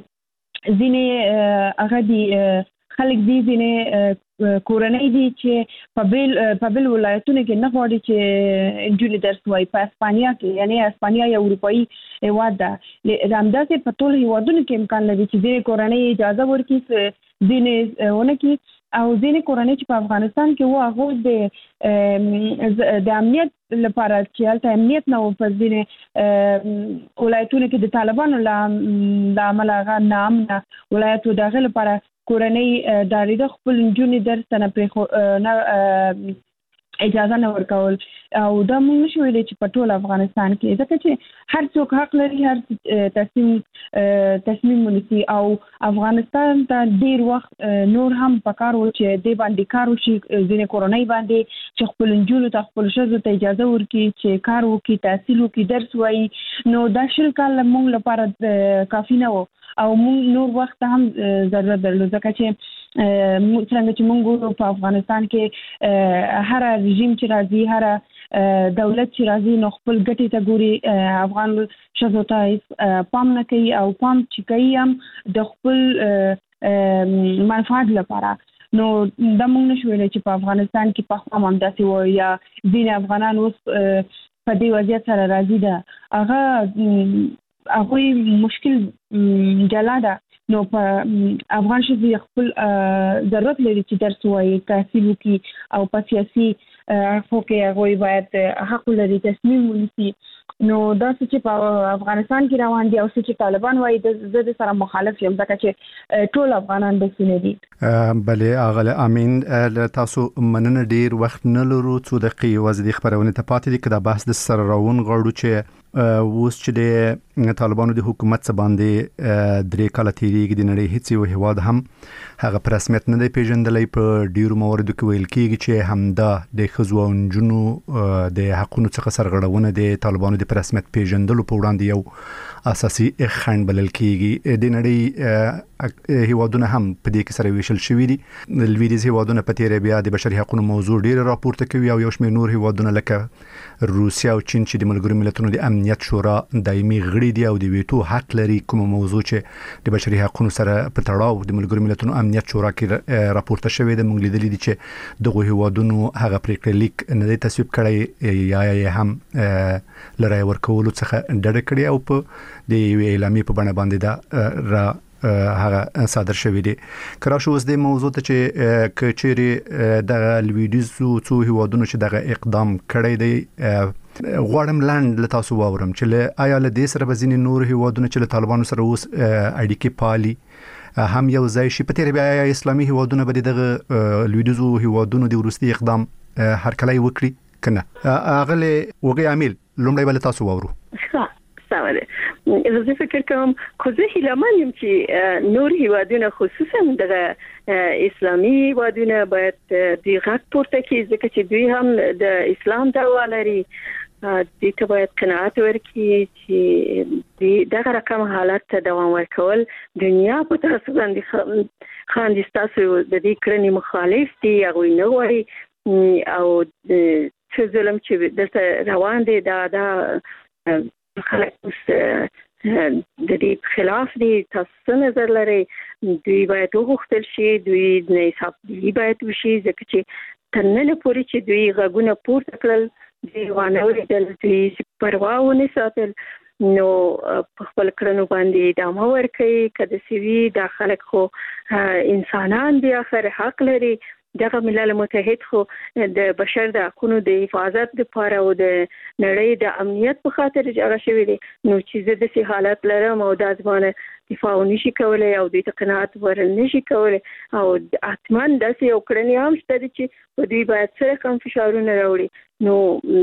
ځینې هغه دي خلک دي ځینې کورنۍ دي چې په بل په بل ولایتونو کې نه غواړي چې انجلۍ درس وایي په اسپانیا کې یعنی اسپانیا یو اروپאי هیواد ده همداسې په ټول هیوادونو کې امکان لري چې ځینې کورنۍ اجازه ورکړي ځینې ونه کې او ځینې کورنۍ چې په افغانستان کې وو هغه د د امنیت لپاره چې هلته امنیت نه و په ځینې ولایتونو کې د طالبانو له امله هغه ناامنه ولایت و د هغې لپاره کورنۍ ډارېده خپل نجونې درس ته نه پرېښو نه اجازه نه ورکول او دا موږ نشو ویلی چې په ټول افغانستان کې ځکه چې هر څوک حق لري هر تصمیم تصمیم ونیسي او افغانستان ته ډیر وخت نور هم پکار و چې د باندې کار وشي ځینې کورنۍ باندې چې خپل نجونو ته خپل ښځو ته اجازه ورکړي چې کار وکړي تحصیل وکړي درس وایي نو دا شل کاله موږ لپاره کافي نه و او موږ نور وخت هم ضرورت درلود ځکه چې څنګه چې موږ په افغانستان کې هر رژیم چې راځي هر دولت چې راځي نو خپل ګټې ته ګوري افغان ښځو ته پام نه کوي او پام چې کوي هم د خپل منفعت لپاره نو دا موږ نشو ویلی چې په افغانستان کې په خوا هم داسې و یا ځینې افغانان اوس په دې وضعیت سره راضي ده هغه هغوی مشکل جلا ده نو په افغان ښځې خپل ضرورت لري چې درس ووایي تحصیل وکړي او په سیاسي اړخو کې هغوی باید حق لري تصمیم ونیسي نو دا څه چې په افغانستان کې روان دي او څه چې طالبان وایي زه د سره مخالف یم ځکه چې ټول افغانان داسې نه دي بلې اغله امین تاسو مننه ډیر وخت نه لرو څو دقیقې یوازې د خبرونې ته پاتې دي که دا بحث د سره راون غواړو چې اوس چې د طالبانو د حکومت څخه باندې درې کال تیریږي د نړۍ هیڅ یو هیواد هم هغه پر رسمیت نه دی پیژندلې. په ډیرو مواردو کې ویل کیږي چې همدا د ښځو او نجونو د حقوقو څخه سرغړونه د طالبانو د پر رسمیت پیژندلو په وړاندې یو اساسي خنډ بلل کیږي. د نړۍ هیوادونه هم په دې کې سره ویشل شوي دي. لویدیځ هیوادونه په تیر بیا د بشري حقوقو موضوع ډیر راپورته کوي او یو شمېر نور هیوادونه لکه روسیا او چین چې د ملګرو ملتونو د امنیت شورا دایمي غړي دي او د ویټو حق لري، کوم موضوع چې د بشري حقوقو سره په تړاو د ملګرو ملتونو امنیت شورا کې راپورته شوی د مونږ لیدلې دي چې دغه هیوادونو هغه پریکړه لیک نه دی تصویب کړی یا یا هم لرای ورکولو څخه ډډه کړی او په د اعلامیې په بڼه باندې دا را هغه صادر شوی دی. کراش اوس د موضوع ته چې کچېری د لویدیځو څو هیوادونو چې دغه اقدام کړی دی غواړم لاند له تاسو واورم چې آیا له دې سره به ځینې نور هیوادونه چې له طالبانو سره اوس اړیکې پالي هم یو ځای شي؟ په تیر بیا اسلامي هیوادونه به دغه لویدیځو هیوادونو د وروستي اقدام هرکلی وکړي کنه؟ اغله وګي عامل لومړی بل تاسو واورو. زه فکر کوم خو زه هیلهمن یم چې نور هیوادونه خصوصا د اسلامي هیوادونه باید د غږ پورته کړي ځکه چې دوی هم د اسلام دعوا لري. دوی ته باید قناعت ورکړي چې دغه رقم حالت ته دوام ورکول دنیا په تاسو باندې خاندي تاسو د دې کړنې مخالف دي هغه نه غواړي او چې ظلم چې دلته روان دي دا دا خلک اوس د دې خلاف دي. تاسو نظر لري دوی باید وغوښتل شي، دوی نه حساب دی باید وشي ځکه چې تر نن پورې چې دوی غږونه پورته کړل دوی وانه ورېدل، دوی پروا ونه ساتل نو په خپل کړنو باندې ادامه ورکوي. که د سوي دا خلک خو انسانان دي، آخر حق لري. دغه ملل متحد خو د بشر د حقوقو د حفاظت لپاره او د نړۍ د امنیت په خاطر جوړ شوی دی. نو چې زه د سي حالت لرم او د ځوانه دفاع نشي کولای او د تقنات ورن نشي کولای او اتمن د سي او کړنی هم شته چې په دې باید سره کم فشارونه راوړي. نو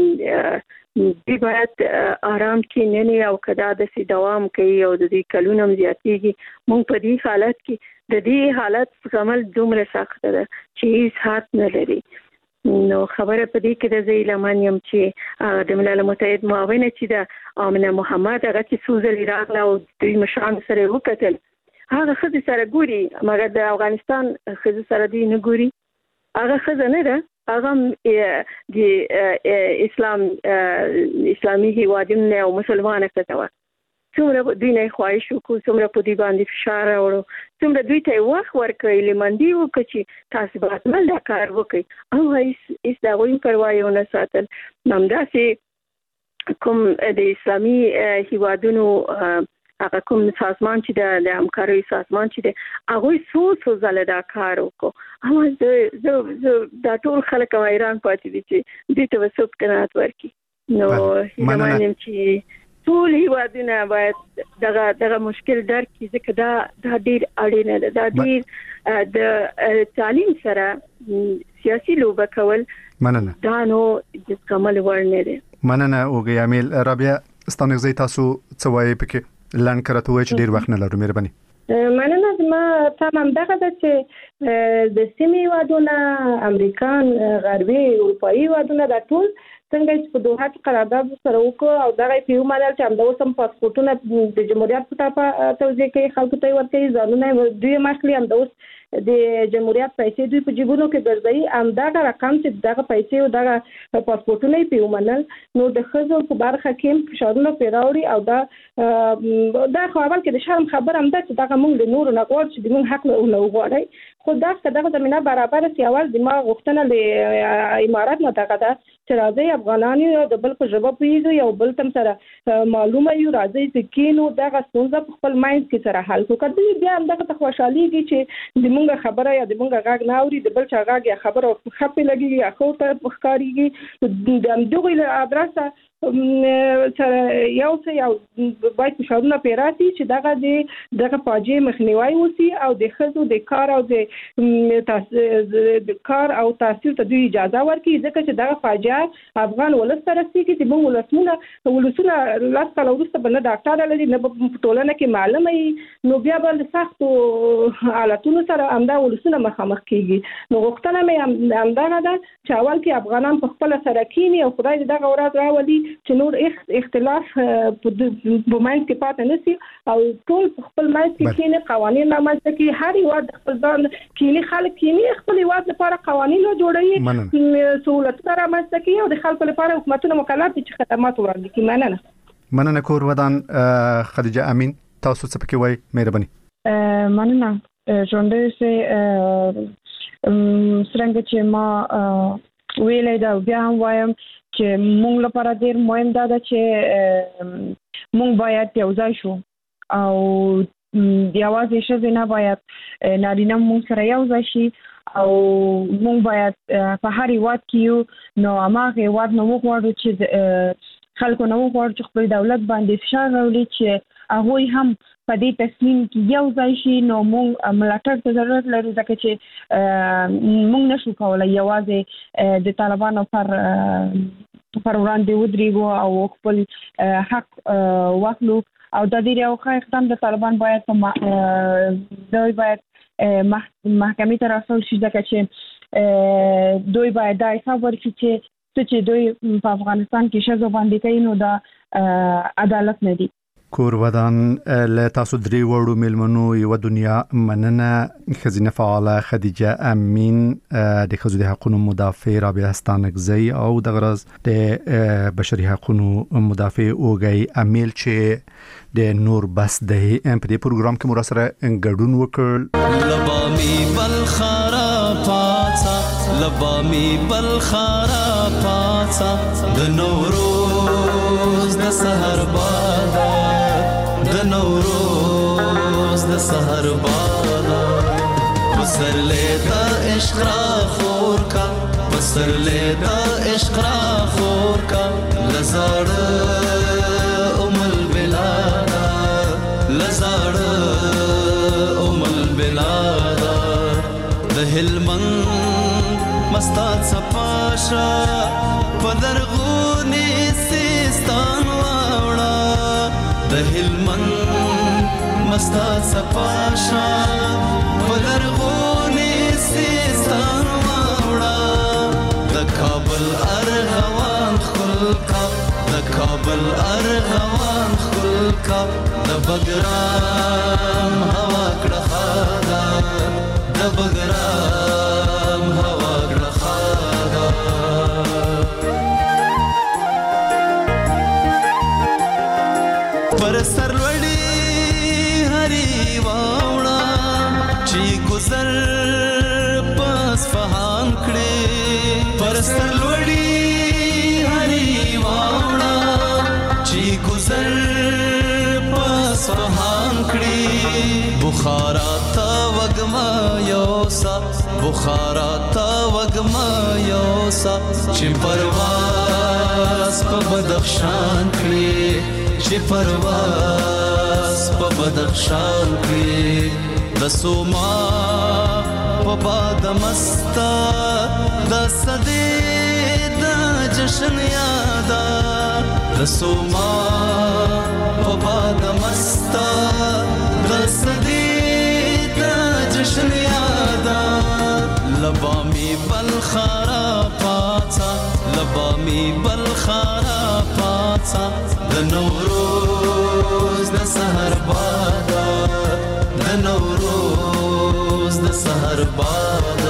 دوی باید آرام کې نه نه او کدا د سي دوام کوي او د دې کلونم زیاتېږي. مونږ په دې حالت کې د دې حالت عمل دومره سخت ده چې هیڅ حد نه لري. نو خبره په دې کې د زیلمان یم چې د ملل متحد معاونه چې د آمنه محمد هغه چې سوزل راغله او دوی مشران سره وکتل هغه خځې سره ګوري مګر د افغانستان خځې سره دی نه ګوري. هغه خځه نه ده، هغه د اسلام اسلامي هیوادونه او مسلمانه کته څومره دوی نه خواهش وکړو، څومره په دې باندې فشار راوړو، څومره دوی ته وخت ورکړي لمندي وکړي چې تاسو به عمل دا کار وکړي او هیڅ هیڅ دا وایي پروا یې ونه ساتل. همداسې کوم د اسلامي هیوادونو هغه کوم سازمان چې د همکارۍ سازمان چې د هغوی څو څو ځله دا کار وکړو اما زه زه دا ټول خلک ایران پاتې دي چې دوی ته به څوک قناعت ورکړي. نو هیله یم چې ټول هیوادونه باید دغه دغه مشکل درک کړي ځکه دا دا ډیر اړینه ده. دا ډیر د تعلیم سره سیاسي لوبه کول مننه دا نو د کمال ورنه ده. مننه اوګي عامل. رابعه ستانه زی تاسو څه وایي پکې لان کرته وای چې ډیر وخت نه لرو مهرباني. مننه. زما تمام دغه ده چې د سیمې هیوادونه امریکان غربي اروپایي هیوادونه دا ټول څنګه چې په دوحه کې قرارداد سره وکړو او دغه پیو مدل چې همدا اوس هم پاسپورتونه د جمهوریت په طرفه توزیع کوي، خلکو ته ورکوي، ځانونه دوی مخلي همدا اوس د جمهوریت پیسې دوی په جیبونو کې ګرځي. همدغه رقم چې دغه پیسې او دغه پاسپورتونه پیو منل نو د ښځو په برخه کې فشارونه پیراوړي او دا دا خو اول کې د شرم خبر هم ده چې دغه موږ د نورو نه غواړو چې د موږ حق نه وغواړي. خو دا دغه زمينه برابر سي اول د ما غوښتنه ل امارات نه دغه ده چې راځي افغانان یو د بل په ژبه پیږي یو بل تم سره معلومه یو راځي چې کینو دغه څنګه په خپل مایند کې سره حل کو کړي. بیا هم دغه خوشحاليږي چې د مونږه خبره یا د مونږه غاګ نه اوري د بل چا غاګ یا خبره خپې لګي یا خو ته ښکاریږي د دغه له ادرسه سره یو څه یو باید فشارونه پیراتي چې دغه د دغه فاجعه مخنیوي وسی او د خزو د کار او د د کار او تحصیل ته دوی اجازه ورکړي ځکه چې دغه فاجعه افغان ولس سره رسیږي چې موږ ولسمونه ولسونه لاس کله وروسته بل ډاکټر لري نه په ټولنه کې معلومه نو بیا بل سختو حالتونو سره امدا ولسونه مخامخ کیږي نو غوښتنه مې امدا ده چې اول کې افغانان په خپل سره کینی او خدای دې دغه ورځ راولي چې نور اختلاف په بمانه کې پاتې نشي او ټول خپل مایس کې کینی قوانين رامنځته کوي هر یو د خپل ځان کینی خلک کینی خپل یواد لپاره قوانين جوړوي سہولت رامنځته کوي او د خلکو لپاره حکومتونه مکلف دي چې خدمات وړاندې کوي مننه مننه کور ودان خدیجه امین تاسو څه پکې وای مهرباني مننه ژوندې سه څنګه چې ما ویلې دا بیا هم وایم چې موږ لپاره ډېر مهم ده چې موږ باید یو ځای شو او یوازې ښځې نه باید نارینه موږ سره یو ځای شي او موږ باید په هر هېواد کې یو نو هماغه هېواد نه وغواړو چې خلکو نه وغواړو چې خپل دولت باندې فشار راوړي چې هغوی هم په دې تصمیم کې یو ځای شي نو موږ ملاتړ ته ضرورت لرو ځکه چې موږ نشو کولی یوازې د طالبانو پر پر وړاندې ودرېږو او خپل حق واخلو او د دې یو ښه اقدام د طالبان باید دوی باید محکمې ته راوستل شي ځکه چې دوی باید دا حساب ورکړي چې څه چې دوی په افغانستان کې ښځو باندې کوي نو دا عدالت نه دی کور ودان له تاسو درې وړو میلمنو یو دنیا مننه خزینه فعاله خدیجه امین د خزو د حقوقو مدافع رابعه ستانکزی او د غرض د بشري حقوقو مدافع اوګي امیل چې د نور بس د ام پی پروګرام کې مرسره انګډون وکړ لبامي بلخرا پاڅا لبامي بلخرا پاڅا د نوروز د سحر باد د نوروز د سحر باد بسر لیدا عشق را خور کا بسر لیدا عشق را خور کا لزاړ ام البلاد لزاړ ام البلاد د هلمند مستات صفاشا پدرغونی سیستان واوړه د هلمند مستات صفاشا پدرغونی سیستان واوړه د کابل ارغوان خلکا د کابل ارغوان خلکا د بګرام هوا کړه خادا د بګرام هوا کړه خادا پر سرلوړي هري واوړه چې گزر پس فهان کړي پر سرلوړي هري واوړه چې گزر پس فهان کړي بخارا تا وګما یوسا بخارا تا وګما یوسا چې پرواز په بدخشان کړي چې پرواز په بدخشان کړي د سوما په باد مستا د صدې د جشن یادا د سوما په باد مستا د صدې د جشن یادا لبامي بلخرا پاڅا لبامي بلخرا پاڅا د نوروز د سحر باد د نوروز د سحر باد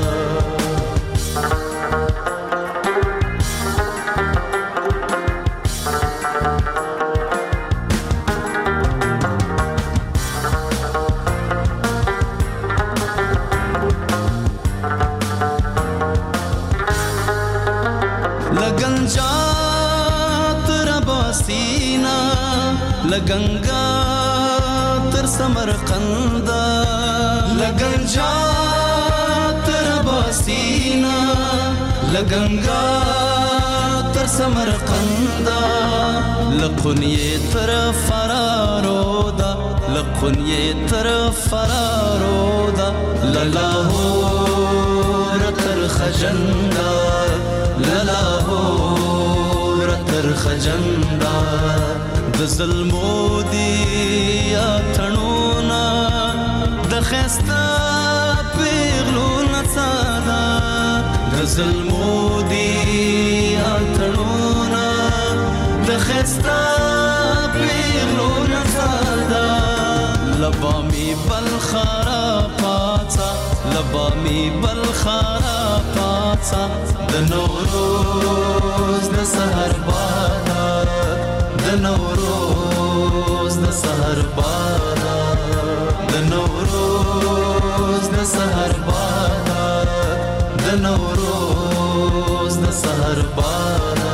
لگنگا تر سمرقند لگنجا تر باسینا لگنگا تر سمرقندا لقنیه تر فرارودا لقنیه تر فرارودا للاهور تر خجندا للاهور تر خجندا د ظلمو دی اتنونا د خستا پیغلو نڅادا د ظلمو دی اتنونا د خستا پیغلو نڅادا لبامی بلخرا پاڅا لبامی بلخرا پاڅا د نوروز د سحر بادا د نوروز د سحر بادا د نوروز د سحر بادا د نوروز د سحر بادا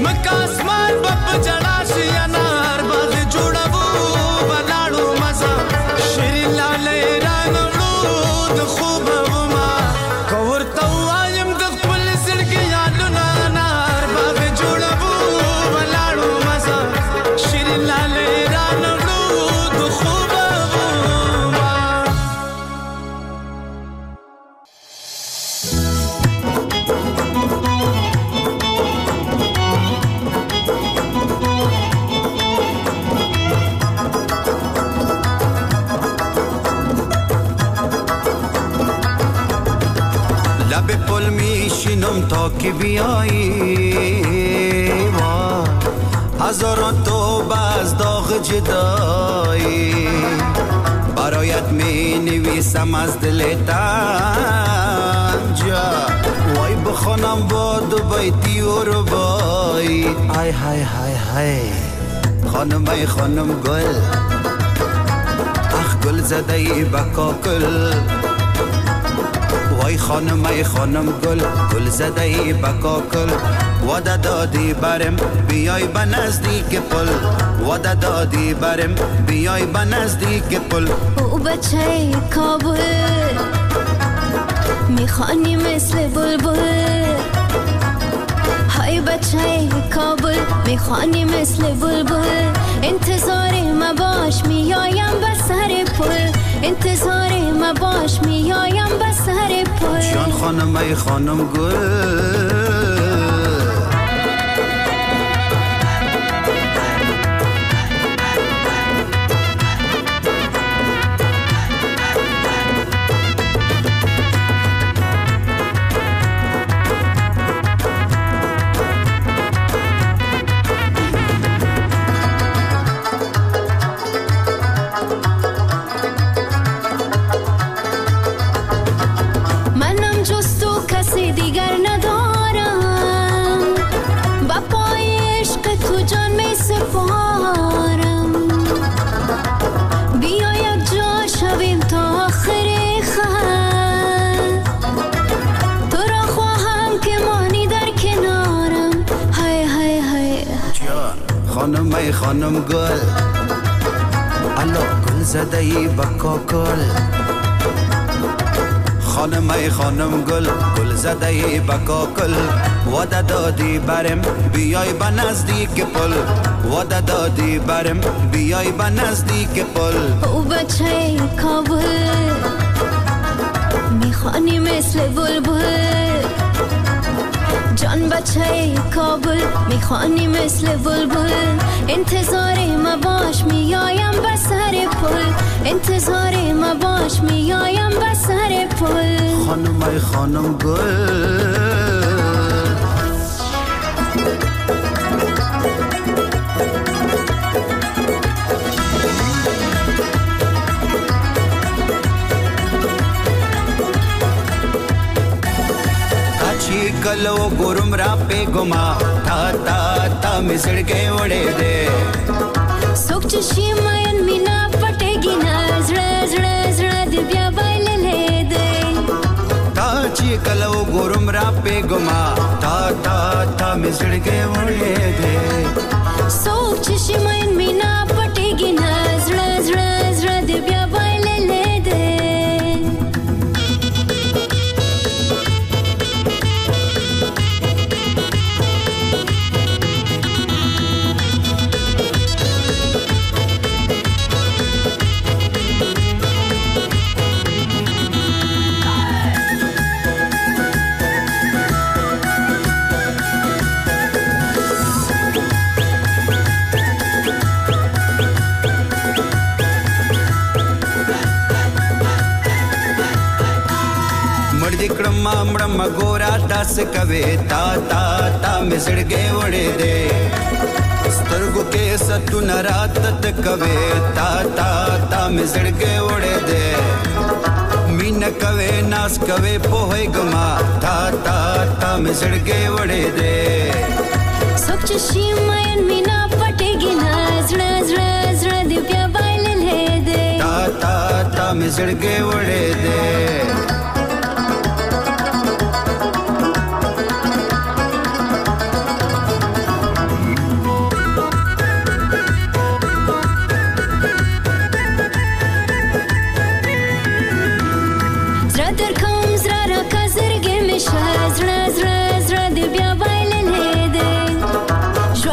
مکه اسمان بپ جړا شي انار باغ جوړو بلاړو مزه شیرین لاله رانغړو د خوب وما کورته وایم د خپل زړګي یادونه انار باغ جوړو بلاړو مزه شیرین لاله رانغړو د خوب وما لب پل میشینم تا که بیایی هزاران توبه از داغ جدایی برایت می نویسم از دل تنجا وای بخونم با دو بیتی و ربایی های های های های خانم ای خانم گل اخ گل زده ای بکاکل وای خانم ای خانم گل گل زده ای بکاکل وعده دادی برم بیای به نزدیک پل وعده دادی برم بیای به نزدیک پل او بچه کابل میخوانی مثل بلبل های بچه کابل میخوانی مثل بلبل انتظار ما باش میایم به سر پل انتظار ما باش میایم به سر پل جان خانم ای خانم گل خانم ای خانم گل الا گل زده ای بکاکل خانم ای خانم گل گل زده ای بکاکل وعده دادی برم بیای به نزدیک پل وعده دادی برم بیای به نزدیک پل او بچه کابل میخوانی مثل بلبل جان بچه کابل میخوانی مثل بلبل انتظار ما باش میایم به سر پل انتظار ما باش میایم به سر پل خانم ای خانم گل कलो गुरुम रापे गुमा था था था मिसड़ के उड़े दे सुख चशी मायन मीना पटेगी ना जड़ा जड़ा जड़ा दिव्या बाइल ले दे ताची कलो गुरुम रापे गुमा था था था मिसड़ के उड़े दे सुख चशी मायन मीना पटेगी ना जड़ा जड़ा जड़ा दिव्या बाइल ले दे मामड़म गोरा दस कवे ता ता ता मिसड़ के उड़े दे स्तरगु के सतु नरातत कवे ता ता ता मिसड़ के उड़े दे मीन कवे नास कवे पोहे गमा ता ता ता मिसड़ के उड़े दे सुख चशी मायन मीना पटेगी ना जड़ा जड़ा जड़ा दिव्या बाइल ले दे ता ता ता मिसड़ के उड़े दे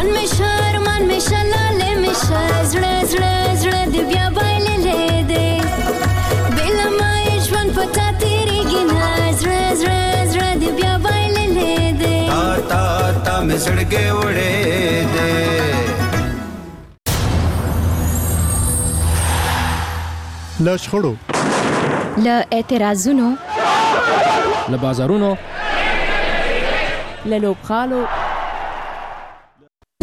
ژوند مې شهر من مې شلاله مې شه زړه زړه زړه دې بیا بایللې دی بله ما یې ژوند په تا تېرېږي نه زړه زړه زړه دې بیا بایللې دی تا تا تا مې زړګی وړی دی له شخړو له اعتراضونو له بازارونو له لوبغالو